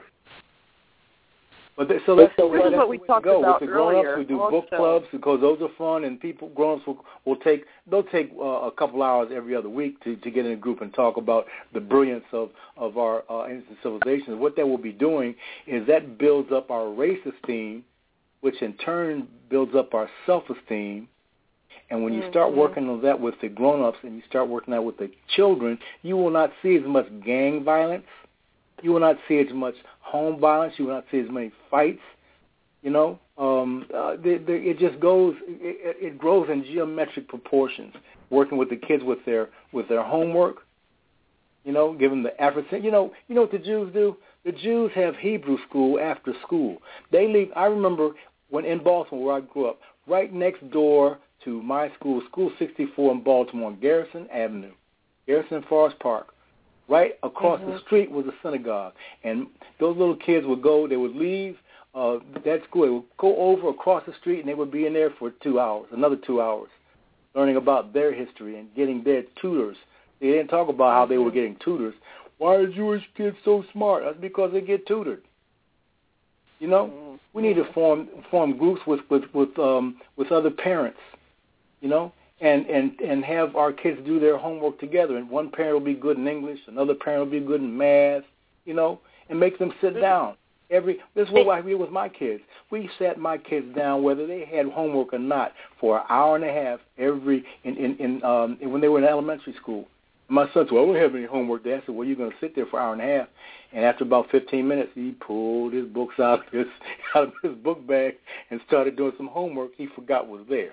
But they, so that's, so that's, that's what we talked go. about With the earlier. grown-ups, we do also. book clubs because those are fun, and people grown-ups will, will take they'll take uh, a couple hours every other week to, to get in a group and talk about the brilliance of of our uh, ancient civilizations. What that will be doing is that builds up our race esteem, which in turn builds up our self-esteem. And when you mm-hmm. start working on that with the grown-ups and you start working out with the children, you will not see as much gang violence. You will not see as much home violence. You will not see as many fights. You know, um, uh, they, they, it just goes. It, it grows in geometric proportions. Working with the kids with their with their homework. You know, giving the African. You know, you know what the Jews do. The Jews have Hebrew school after school. They leave. I remember when in Baltimore, where I grew up, right next door to my school, School sixty-four in Baltimore, on Garrison Avenue, Garrison Forest Park. Right across mm-hmm. the street was a synagogue, and those little kids would go. They would leave uh, that school. They would go over across the street, and they would be in there for two hours, another two hours, learning about their history and getting their tutors. They didn't talk about how they were getting tutors. Why are Jewish kids so smart? That's because they get tutored. You know, mm-hmm. we need to form form groups with with with um, with other parents. You know. And, and and have our kids do their homework together. And one parent will be good in English, another parent will be good in math, you know, and make them sit down. Every This is what I did with my kids. We sat my kids down, whether they had homework or not, for an hour and a half every in in, in um when they were in elementary school. My son said, well, I don't have any homework there. I said, well, you're going to sit there for an hour and a half. And after about fifteen minutes, he pulled his books out of his, out of his book bag and started doing some homework he forgot was there.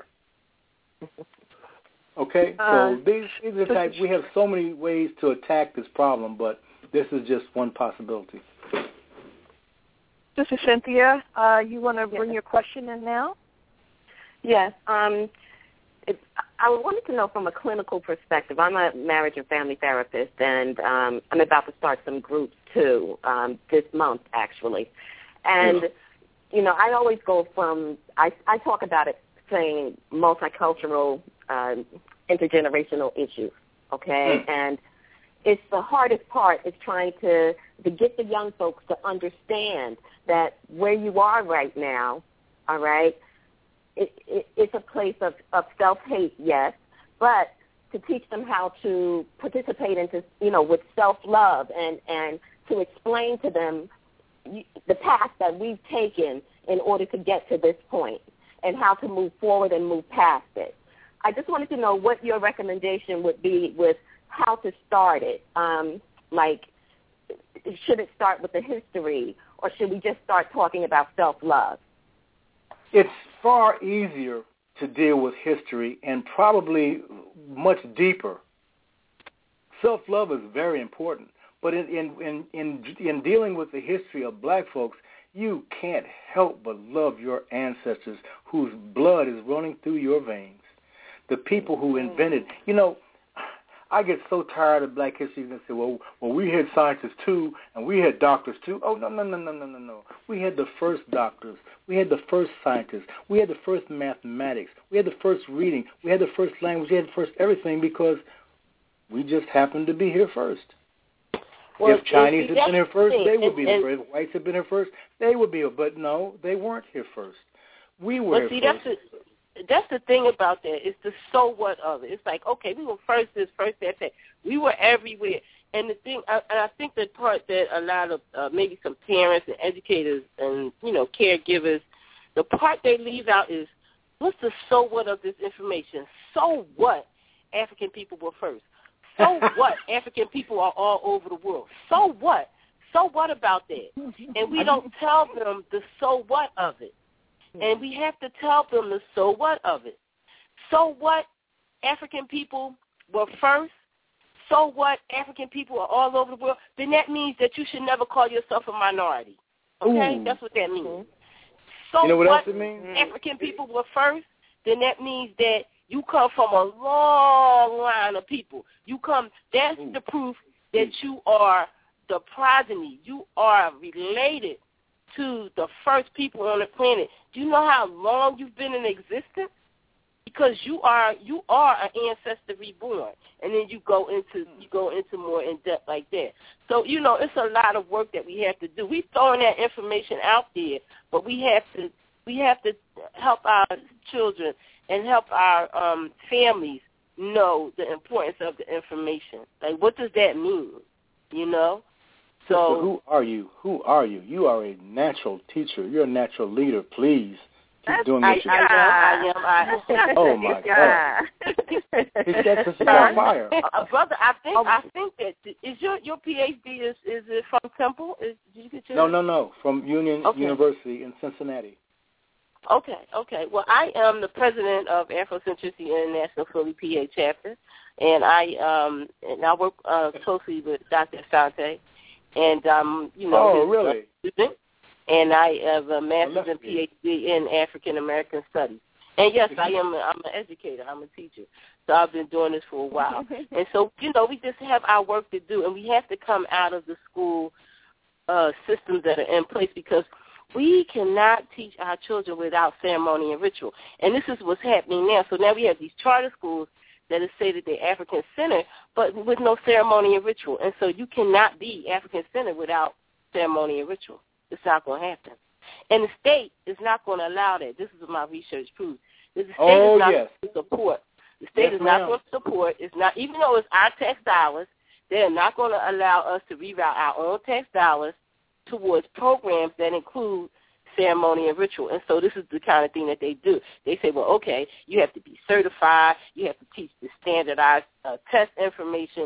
Okay? Uh, so these, these are the types, we have so many ways to attack this problem, but this is just one possibility. Sister Cynthia, uh, you want to bring yes. your question in now? Yes. Um, it, I wanted to know from a clinical perspective. I'm a marriage and family therapist, and um, I'm about to start some groups, too, um, this month, actually. And, yeah. you know, I always go from, I, I talk about it saying multicultural, uh, intergenerational issues, okay? Mm. And it's the hardest part is trying to, to get the young folks to understand that where you are right now, all right, it, it, it's a place of, of self-hate, yes, but to teach them how to participate into, you know, with self-love and, and to explain to them the path that we've taken in order to get to this point and how to move forward and move past it. I just wanted to know what your recommendation would be with how to start it. Um, like, should it start with the history, or should we just start talking about self-love? It's far easier to deal with history and probably much deeper. Self-love is very important, but in, in, in, in, in dealing with the history of black folks, you can't help but love your ancestors whose blood is running through your veins. The people who invented, you know, I get so tired of black history and say, well, well, we had scientists too, and we had doctors too. Oh, no, no, no, no, no, no, no. We had the first doctors. We had the first scientists. We had the first mathematics. We had the first reading. We had the first language. We had the first everything because we just happened to be here first. Well, if Chinese had been here first, they would be here first. If whites had been here first, they would be here. But no, they weren't here first. We were well, here see, first. That's a- That's the thing about that. It's the so what of it. It's like, okay, we were first this, first that, that. We were everywhere. And the thing, I, and I think the part that a lot of uh, maybe some parents and educators and, you know, caregivers, the part they leave out is, what's the so what of this information? So what African people were first? So what African people are all over the world? So what? So what about that? And we don't tell them the so what of it. And we have to tell them the so what of it. So what African people were first, so what African people are all over the world, then that means that you should never call yourself a minority. Okay? Ooh. That's what that means. So you know what, what else it means? African people were first, then that means that you come from a long line of people. You come, that's Ooh. the proof that you are the progeny. You are related to the first people on the planet. Do you know how long you've been in existence? Because you are you are an ancestor reborn, and then you go into you go into more in depth like that. So you know it's a lot of work that we have to do. We're throwing that information out there, but we have to we have to help our children and help our um, families know the importance of the information. Like, what does that mean? You know. So, so who are you? Who are you? You are a natural teacher. You're a natural leader. Please keep doing what I, you're I am. I am. I, oh my God! He sets us on fire. Uh, brother, I think I think that is your your PhD is is it from Temple? Is did you get your No, no, no. From Union okay. University in Cincinnati. Okay, okay. Well, I am the president of Afrocentricity International Philly P A chapter, and I um and I work uh, closely with Doctor Asante. And, um, you know, oh, his, really? uh, student, and I have a master's and PhD in African American studies. And yes, I am. A, I'm an educator. I'm a teacher. So I've been doing this for a while. And so, you know, we just have our work to do, and we have to come out of the school uh, systems that are in place because we cannot teach our children without ceremony and ritual. And this is what's happening now. So now we have these charter schools that is say that they're African-centered, but with no ceremony and ritual. And so you cannot be African-centered without ceremony and ritual. It's not going to happen. And the state is not going to allow that. This is what my research proves. The state oh, is not yes. going to support. The state yes, is not ma'am. going to support. It's not, even though it's our tax dollars, they're not going to allow us to reroute our own tax dollars towards programs that include ceremony and ritual. And so this is the kind of thing that they do. They say, well, okay, you have to be certified. You have to teach the standardized uh, test information.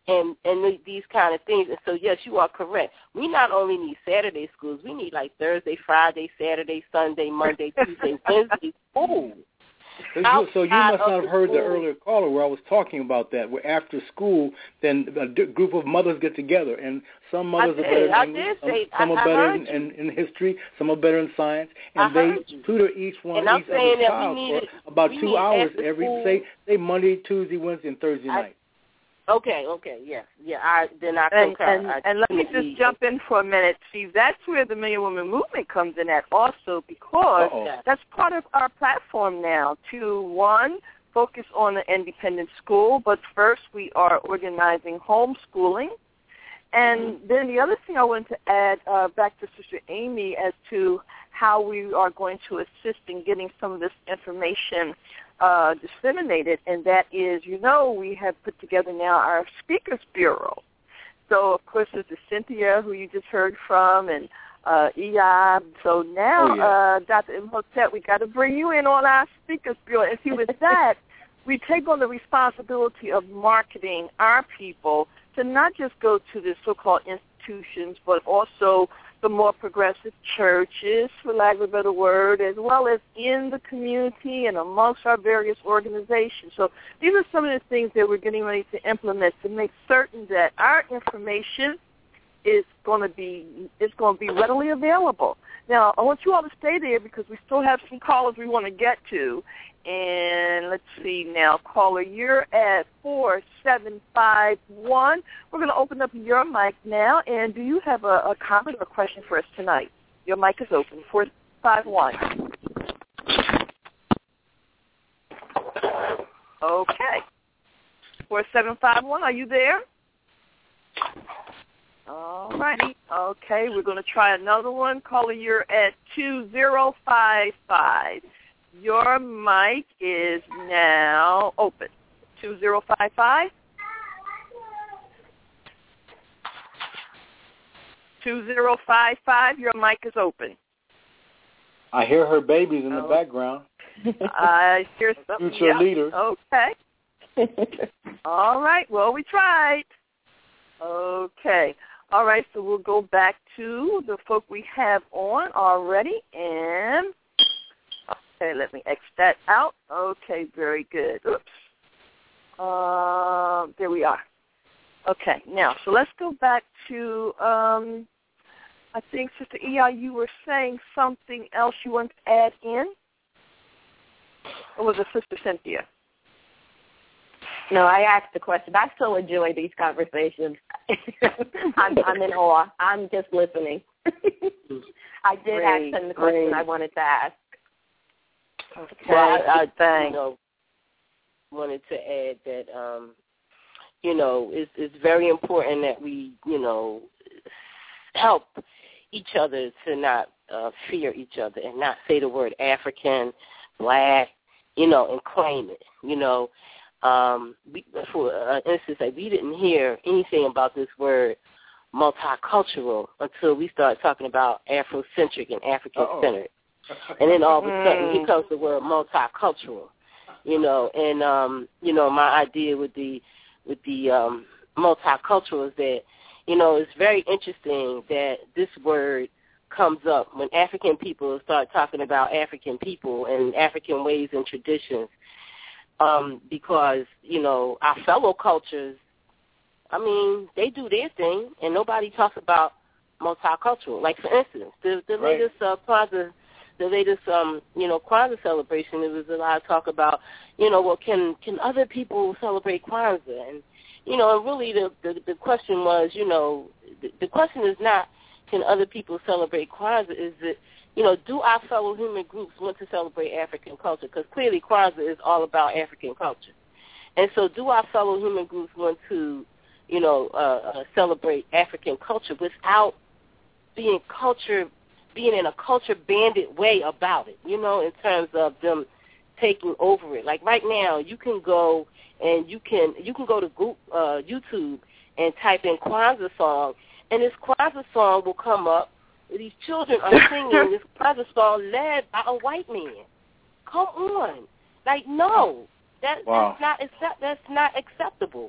and and the, these kind of things. And so, yes, you are correct. We not only need Saturday schools, we need like Thursday, Friday, Saturday, Sunday, Monday, Tuesday, Wednesday schools. So you, so you must not have heard the earlier caller where I was talking about that, where after school, then a d- group of mothers get together, and some mothers are better in English, some, some are better in, in, in history, some are better in science, and they tutor each one, each other child for about two hours every, say, say Monday, Tuesday, Wednesday, and Thursday I, night. Okay, okay, yes. Yeah, I then I and, concur. and, I and let me just jump in for a minute. See, that's where the Million Woman Movement comes in at also, because Uh-oh. that's part of our platform now to, one, focus on the independent school, but first we are organizing homeschooling. And then the other thing I wanted to add uh, back to Sister Amy as to how we are going to assist in getting some of this information uh, disseminated, and that is, you know, we have put together now our Speakers Bureau. So, of course, there's Cynthia, who you just heard from, and uh, Iyab. So now, oh, yeah. uh, Doctor Imhotep, we got to bring you in on our Speakers Bureau. And see, with that, we take on the responsibility of marketing our people to not just go to the so-called institutions, but also the more progressive churches, for lack of a better word, as well as in the community and amongst our various organizations. So these are some of the things that we're getting ready to implement to make certain that our information is going to be is going to be readily available. Now, I want you all to stay there because we still have some callers we want to get to. And let's see now, caller, you're at four seven five one. We're going to open up your mic now. And do you have a, a comment or question for us tonight? Your mic is open, four five one. Okay. four seven five one, are you there? All righty. Okay, we're going to try another one. Caller, you're at two zero five five. Your mic is now open. two zero five five. two zero five five, your mic is open. I hear her babies in oh. the background. I hear something. Future yep. leader. Okay. All right. Well, we tried. Okay. All right. So we'll go back to the folk we have on already. And, okay, let me X that out. Okay, very good. Oops. Uh, there we are. Okay. Now, so let's go back to, um, I think, Sister E I, you were saying something else you want to add in? Or was it Sister Cynthia? No, I asked the question. I still enjoy these conversations. I'm, I'm in awe. I'm just listening. I did great, ask them the question great. I wanted to ask. Okay, well, I, I you know, wanted to add that, um, you know, it's, it's very important that we, you know, help each other to not uh, fear each other and not say the word African, Black, you know, and claim it, you know. Um, we, for uh, instance, like we didn't hear anything about this word multicultural until we started talking about Afrocentric and African-centered. And then all of a sudden, here comes the word multicultural, you know. And, um, you know, my idea with the, with the um, multicultural is that, you know, it's very interesting that this word comes up when African people start talking about African people and African ways and traditions. Um, because, you know, our fellow cultures, I mean, they do their thing, and nobody talks about multicultural. Like, for instance, the, the right. latest uh, Kwanzaa, the latest, um, you know, Kwanzaa celebration, there was a lot of talk about, you know, well, can can other people celebrate Kwanzaa? And, you know, really the, the, the question was, you know, the, the question is not can other people celebrate Kwanzaa, is that, you know, do our fellow human groups want to celebrate African culture? Because clearly Kwanzaa is all about African culture. And so do our fellow human groups want to, you know, uh, uh, celebrate African culture without being culture, being in a culture bandit way about it, you know, in terms of them taking over it. Like right now, you can go and you can you can go to Google, uh, YouTube and type in Kwanzaa song, and this Kwanzaa song will come up. These children are singing this Kwanzaa song led by a white man. Come on, like no, that, wow. that's not accept, that's not acceptable.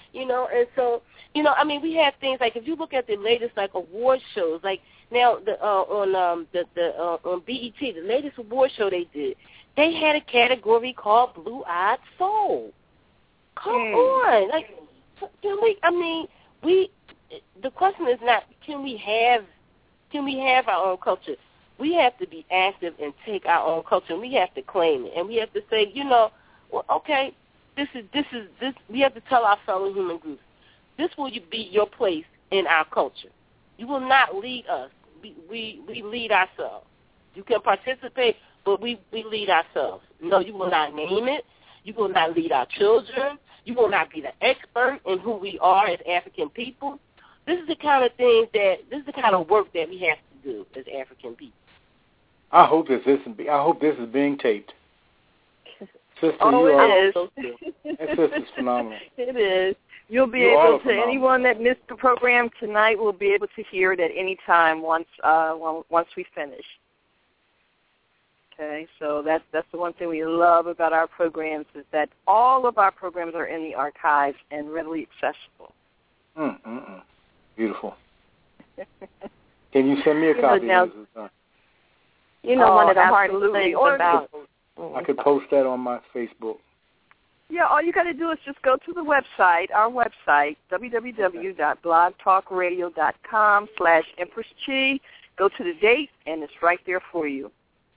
you know. And so, you know, I mean, we have things like if you look at the latest like award shows, like now the uh, on um the the uh, on B E T, the latest award show they did, they had a category called Blue Eyed Soul. Come mm. on, like can we? I mean, we. The question is not can we have can we have our own culture. We have to be active and take our own culture, and we have to claim it, and we have to say, you know, well, okay, this is this is this. We have to tell our fellow human groups, this will be your place in our culture. You will not lead us. We we, we lead ourselves. You can participate, but we, we lead ourselves. No, you will not name it. You will not lead our children. You will not be the expert in who we are as African people. This is the kind of things that this is the kind of work that we have to do as African people. I hope this is. I hope this is being taped. Sister, oh, you it are, is. That sister's phenomenal. It is. You'll be you able to. Phenomenal. Anyone that missed the program tonight will be able to hear it at any time once uh, once we finish. Okay, so that's that's the one thing we love about our programs is that all of our programs are in the archives and readily accessible. Mm, mm, mm. Beautiful. Can you send me a copy? Now, of this? You know, oh, one of the hardest absolutely. things or about... I could post that on my Facebook. Yeah, all you got to do is just go to the website, our website, w w w dot blog talk radio dot com slash Empress Chi. Go to the date, and it's right there for you.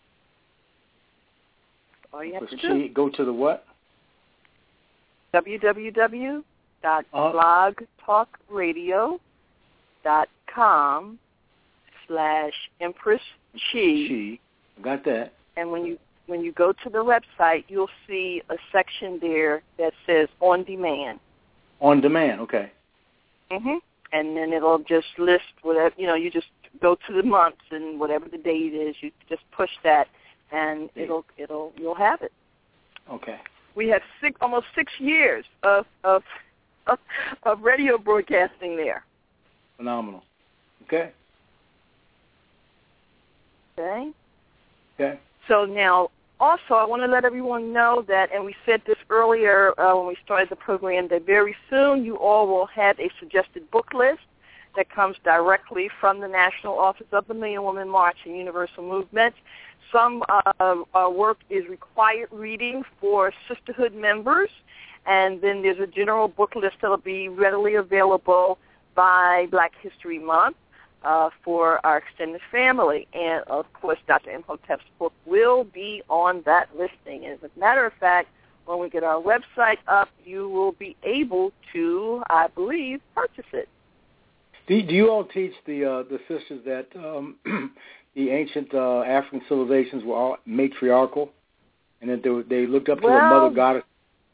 All you have to do. Go to the what? w w w dot blog talk radio dot com slash Empress Chi. Chi. Got that. And when you when you go to the website, you'll see a section there that says On Demand. On Demand, okay. Mhm. And then it'll just list whatever, you know, you just go to the months and whatever the date is, you just push that and it'll it'll you'll have it. Okay. We have six almost six years of of of, of radio broadcasting there. Phenomenal. Okay. Okay. Okay. So now, also, I want to let everyone know that, and we said this earlier uh, when we started the program, that very soon you all will have a suggested book list that comes directly from the National Office of the Million Woman March and Universal Movement. Some uh, uh, work is required reading for sisterhood members, and then there's a general book list that will be readily available by Black History Month. Uh, for our extended family. And, of course, Doctor Imhotep's book will be on that listing. And as a matter of fact, when we get our website up, you will be able to, I believe, purchase it. Do, do you all teach the uh, the sisters that um, the ancient uh, African civilizations were all matriarchal and that they, were, they looked up to well, the mother goddess?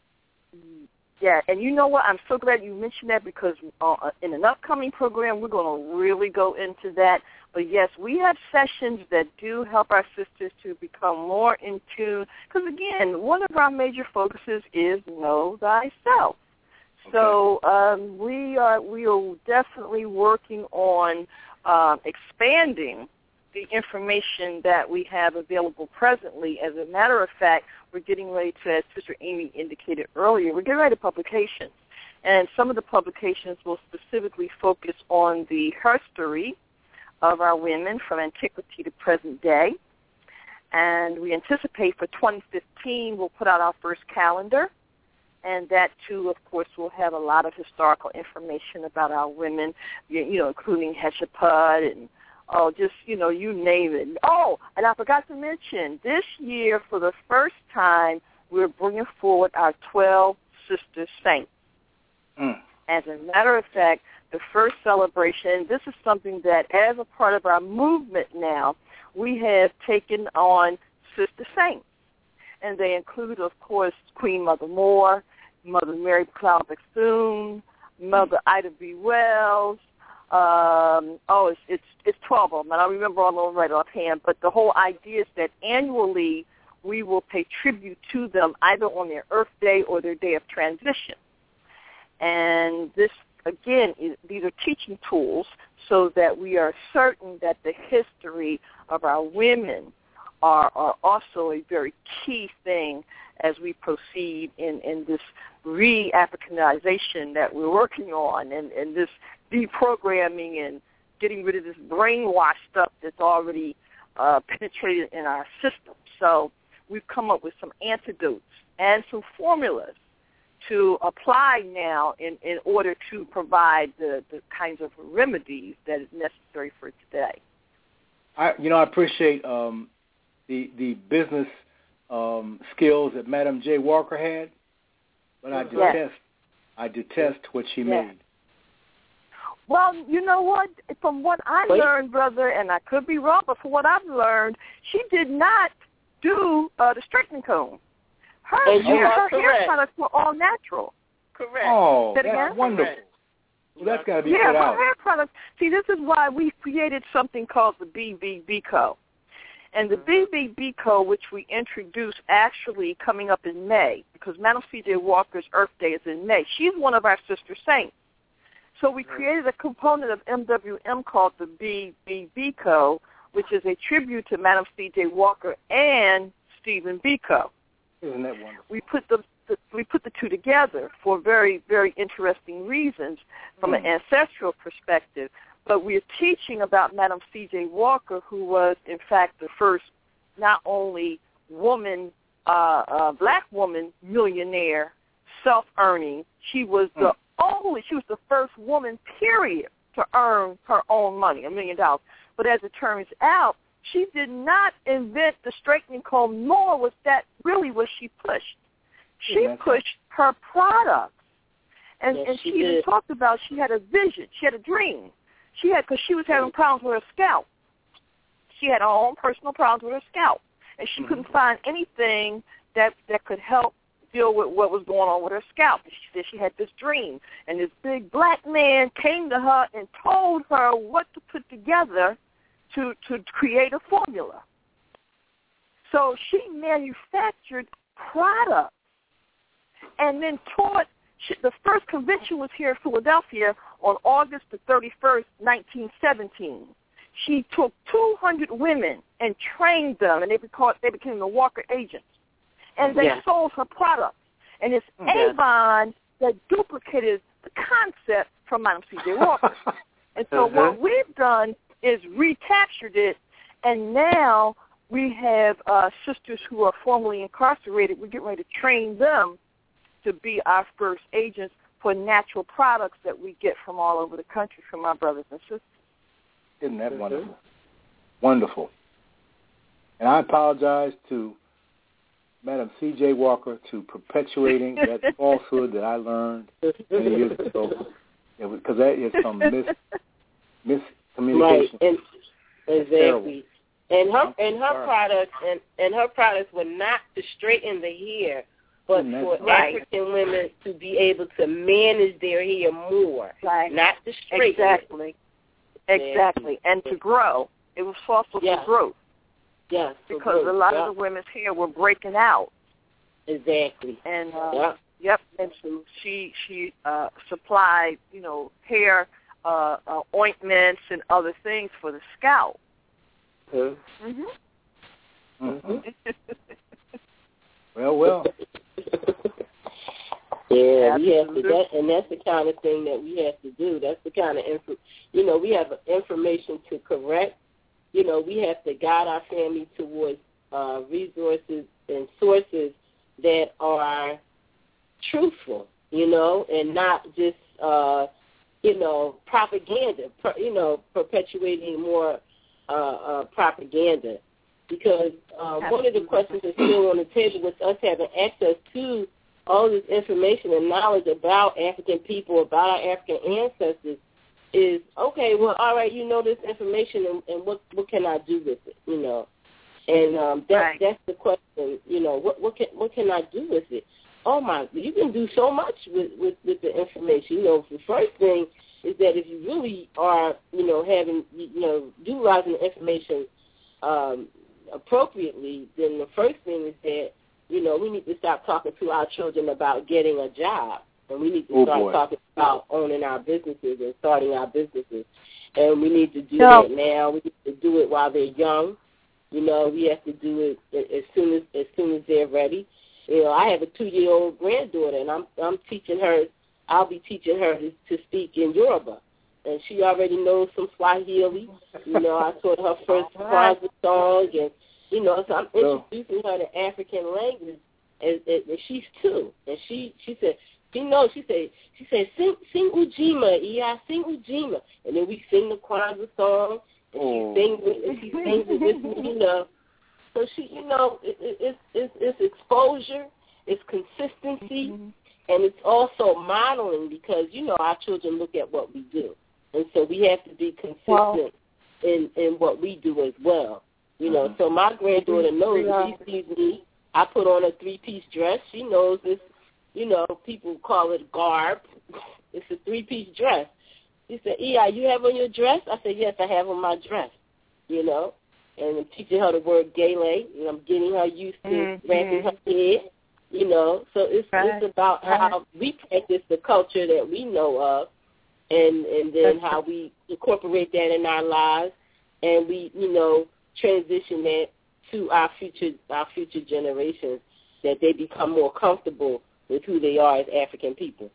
Yeah, and you know what? I'm so glad you mentioned that because uh, in an upcoming program, we're going to really go into that. But, yes, we have sessions that do help our sisters to become more in tune. Because, again, one of our major focuses is know thyself. Okay. So um, we are we are definitely working on uh, expanding the information that we have available presently. As a matter of fact, we're getting ready to, as Sister Amy indicated earlier, we're getting ready to publications. And some of the publications will specifically focus on the history of our women from antiquity to present day. And we anticipate for twenty fifteen we'll put out our first calendar. And that, too, of course, will have a lot of historical information about our women, you know, including Hatshepsut and Oh, just, you know, you name it. Oh, and I forgot to mention, this year, for the first time, we're bringing forward our twelve Sister Saints. Mm. As a matter of fact, the first celebration, this is something that, as a part of our movement now, we have taken on Sister Saints. And they include, of course, Queen Mother Moore, Mother Mary McLeod Bethune, Mother Ida B. Wells, Um, oh, it's, it's it's twelve of them, and I remember all of them right offhand. But the whole idea is that annually we will pay tribute to them either on their Earth Day or their Day of Transition. And this, again, is, these are teaching tools so that we are certain that the history of our women are, are also a very key thing as we proceed in, in this re-Africanization that we're working on, and, and this deprogramming and getting rid of this brainwashed stuff that's already uh, penetrated in our system. So we've come up with some antidotes and some formulas to apply now in, in order to provide the, the kinds of remedies that is necessary for today. I, you know, I appreciate um, the the business um, skills that Madam J. Walker had, but I detest yes. I detest what she yes. made. Well, you know what? From what I Wait. learned, brother, and I could be wrong, but from what I've learned, she did not do uh, the straightening comb. Her, hair, her hair products were all natural. Correct. Oh, that that's again? wonderful. Well, that's got to be yeah, put out. her hair products. See, this is why we created something called the B B B Co. And the B B B Co, which we introduced actually coming up in May, because Madam C J Walker's Earth Day is in May. She's one of our sister saints. So we created a component of M W M called the B B B Co, which is a tribute to Madam C J Walker and Stephen Biko. Isn't that wonderful? We put the, the we put the two together for very, very interesting reasons from mm. an ancestral perspective. But we're teaching about Madam C J Walker, who was, in fact, the first not only woman, uh, uh, black woman millionaire, self-earning. She was the mm. only, she was the first woman, period, to earn her own money, a million dollars. But as it turns out, she did not invent the straightening comb, nor was that really what she pushed. She yeah, pushed her products. And, yes, and she, she even talked about she had a vision. She had a dream. She had, because she was having problems with her scalp. She had her own personal problems with her scalp. And she mm-hmm. couldn't find anything that, that could help deal with what was going on with her scalp. And she said she had this dream. And this big black man came to her and told her what to put together to, to create a formula. So she manufactured products and then taught. She, the first convention was here in Philadelphia on August the thirty-first, nineteen seventeen. She took two hundred women and trained them, and they became, they became the Walker agents. And they yes. sold her products. And it's yes. Avon that duplicated the concept from Madam C J Walker. And so uh-huh. what we've done is recaptured it, and now we have uh, sisters who are formerly incarcerated. We're getting ready to train them to be our first agents for natural products that we get from all over the country from our brothers and sisters. Isn't that mm-hmm. wonderful? Wonderful. And I apologize to Madam C J Walker to perpetuating that falsehood that I learned many years ago, because that is some mis miscommunication. Right, and, exactly. And her and her products and, and her products were not to straighten the hair, but for right. African women to be able to manage their hair more, right. not to straighten exactly. it. Exactly, and to grow. It was also yes. for growth. Yes, because growth. a lot yeah. of the women's hair were breaking out. Exactly. And uh, yeah. yep, and so she she uh, supplied you know hair uh, uh, ointments and other things for the scalp. Mm-hmm. Mm-hmm. well, well. Yeah, we have to, that, and that's the kind of thing that we have to do. That's the kind of info, you know, we have information to correct. You know, we have to guide our family towards uh, resources and sources that are truthful, you know, and not just, uh, you know, propaganda, you know, perpetuating more uh, uh, propaganda. Because uh, one of the questions that's still on the table with us having access to all this information and knowledge about African people, about our African ancestors, is, okay, well, all right, you know this information, and, and what what can I do with it, you know? And um, that, right. that's the question, you know, what what can what can I do with it? Oh, my, you can do so much with, with, with the information. You know, the first thing is that if you really are, you know, having, you know, utilizing the information um, appropriately, then the first thing is that, you know, we need to stop talking to our children about getting a job. And we need to oh start boy. talking about owning our businesses and starting our businesses. And we need to do no. that now. We need to do it while they're young. You know, we have to do it as soon as as soon as they're ready. You know, I have a two-year-old granddaughter, and I'm I'm teaching her. I'll be teaching her to, to speak in Yoruba, and she already knows some Swahili. You know, I taught her first Kwanzaa song, and you know, so I'm introducing her to African language, and, and, and she's two, and she she said she knows. She said she said sing sing Ujima, yeah, sing Ujima, and then we sing the Kwanzaa song, and oh. she sings with and she sings it with me, you know. So she, you know, it, it, it's it's it's exposure, it's consistency. Mm-hmm. And it's also modeling because, you know, our children look at what we do. And so we have to be consistent well, in, in what we do as well. You know, so my granddaughter knows yeah. she sees me. I put on a three-piece dress. She knows it's, you know, people call it garb. It's a three-piece dress. She said, E.I., you have on your dress? I said, yes, I have on my dress, you know. And I'm teaching her the word gele, and I'm getting her used to mm-hmm. wrapping her head. You know, so it's right. it's about right. how we practice the culture that we know of, and and then how we incorporate that in our lives, and we, you know, transition that to our future our future generations, that they become more comfortable with who they are as African people.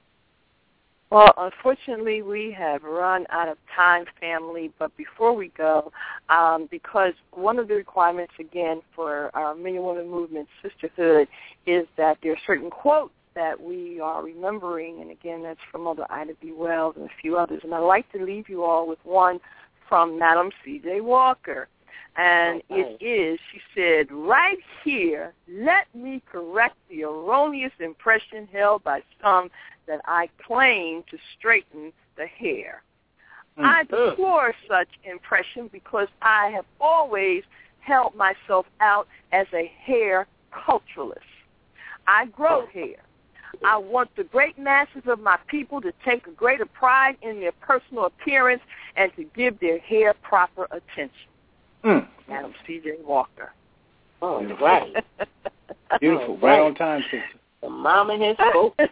Well, unfortunately, we have run out of time, family. But before we go, um, because one of the requirements, again, for our Million Woman Movement Sisterhood is that there are certain quotes that we are remembering. And, again, that's from Mother Ida B. Wells and a few others. And I'd like to leave you all with one from Madam C J Walker. And okay. it is, she said, right here, let me correct the erroneous impression held by some that I claim to straighten the hair. Mm-hmm. I deplore such impression because I have always held myself out as a hair culturalist. I grow hair. I want the great masses of my people to take a greater pride in their personal appearance and to give their hair proper attention. Mm. Madam C J Walker. Oh, right. Beautiful. Right on time, sister. The mama has spoken.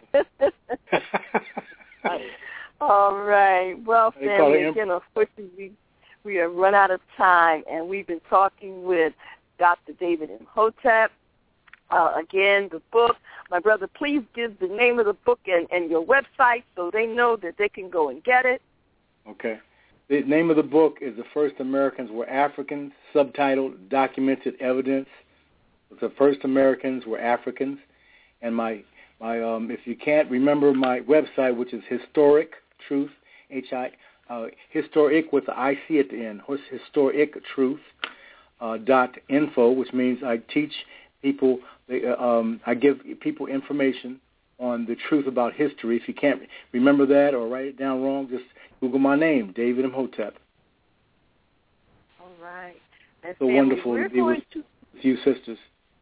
All right. Well, family, again, unfortunately, we, we have run out of time, and we've been talking with Doctor David Imhotep. Uh, again, the book. My brother, please give the name of the book and, and your website so they know that they can go and get it. Okay. The name of the book is The First Americans Were Africans, subtitled Documented Evidence. The First Americans Were Africans. And my, my um, if you can't remember my website, which is Historic Truth, H I, uh, Historic with the I C at the end, Historic Truth uh, dot info, which means I teach people, uh, um, I give people information on the truth about history. If you can't remember that or write it down wrong, just Google my name, David Imhotep. All right. And so family, wonderful to be with to... you sisters.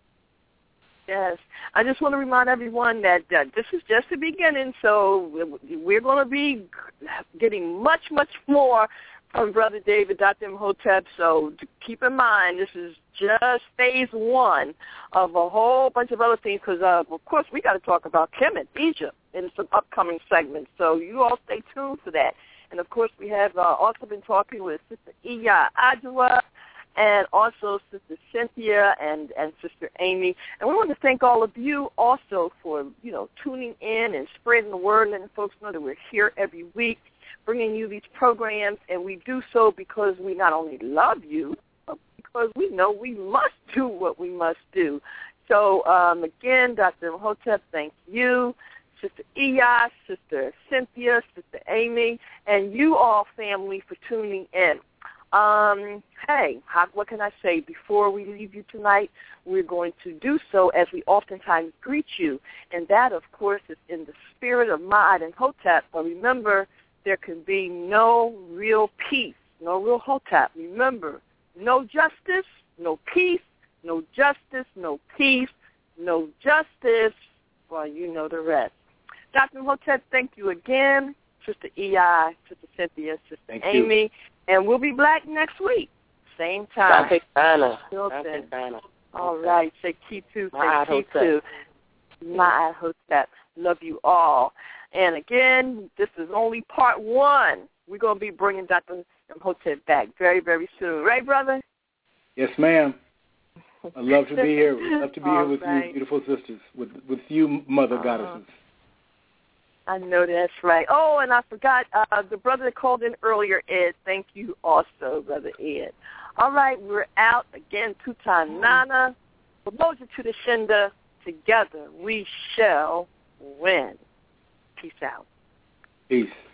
Yes. I just want to remind everyone that uh, this is just the beginning, so we're going to be getting much, much more from Brother David, Doctor Imhotep. So keep in mind, this is just phase one of a whole bunch of other things because, uh, of course, we got to talk about Kemet, Egypt, in some upcoming segments. So you all stay tuned for that. And, of course, we have uh, also been talking with Sister Iya Adjua and also Sister Cynthia and, and Sister Amy. And we want to thank all of you also for, you know, tuning in and spreading the word, letting folks know that we're here every week, bringing you these programs. And we do so because we not only love you, but because we know we must do what we must do. So, um, again, Doctor Imhotep, thank you. Sister Iya, Sister Cynthia, Sister Amy, and you all, family, for tuning in. Um, hey, how, what can I say? Before we leave you tonight, we're going to do so as we oftentimes greet you, and that, of course, is in the spirit of Ma'at and Hotep. But remember, there can be no real peace, no real Hotep. Remember, no justice, no peace, no justice, no peace, no justice. Well, you know the rest. Doctor Hotep, thank you again. Sister E I, Sister Cynthia, Sister thank Amy. You. And we'll be back next week, same time. All right. Say Kitu. Say Kitu. Ma'at Hotep. Love you all. And again, this is only part one. We're going to be bringing Doctor Imhotep back very, very soon. Right, brother? Yes, ma'am. I love to be here. Love to be here with right. you, beautiful sisters, with with you, mother uh, goddesses. I know that's right. Oh, and I forgot uh, the brother that called in earlier, Ed. Thank you also, Brother Ed. All right, we're out again. Tutanana. Promotion to the Shinda. Together we shall win. Peace out. Peace.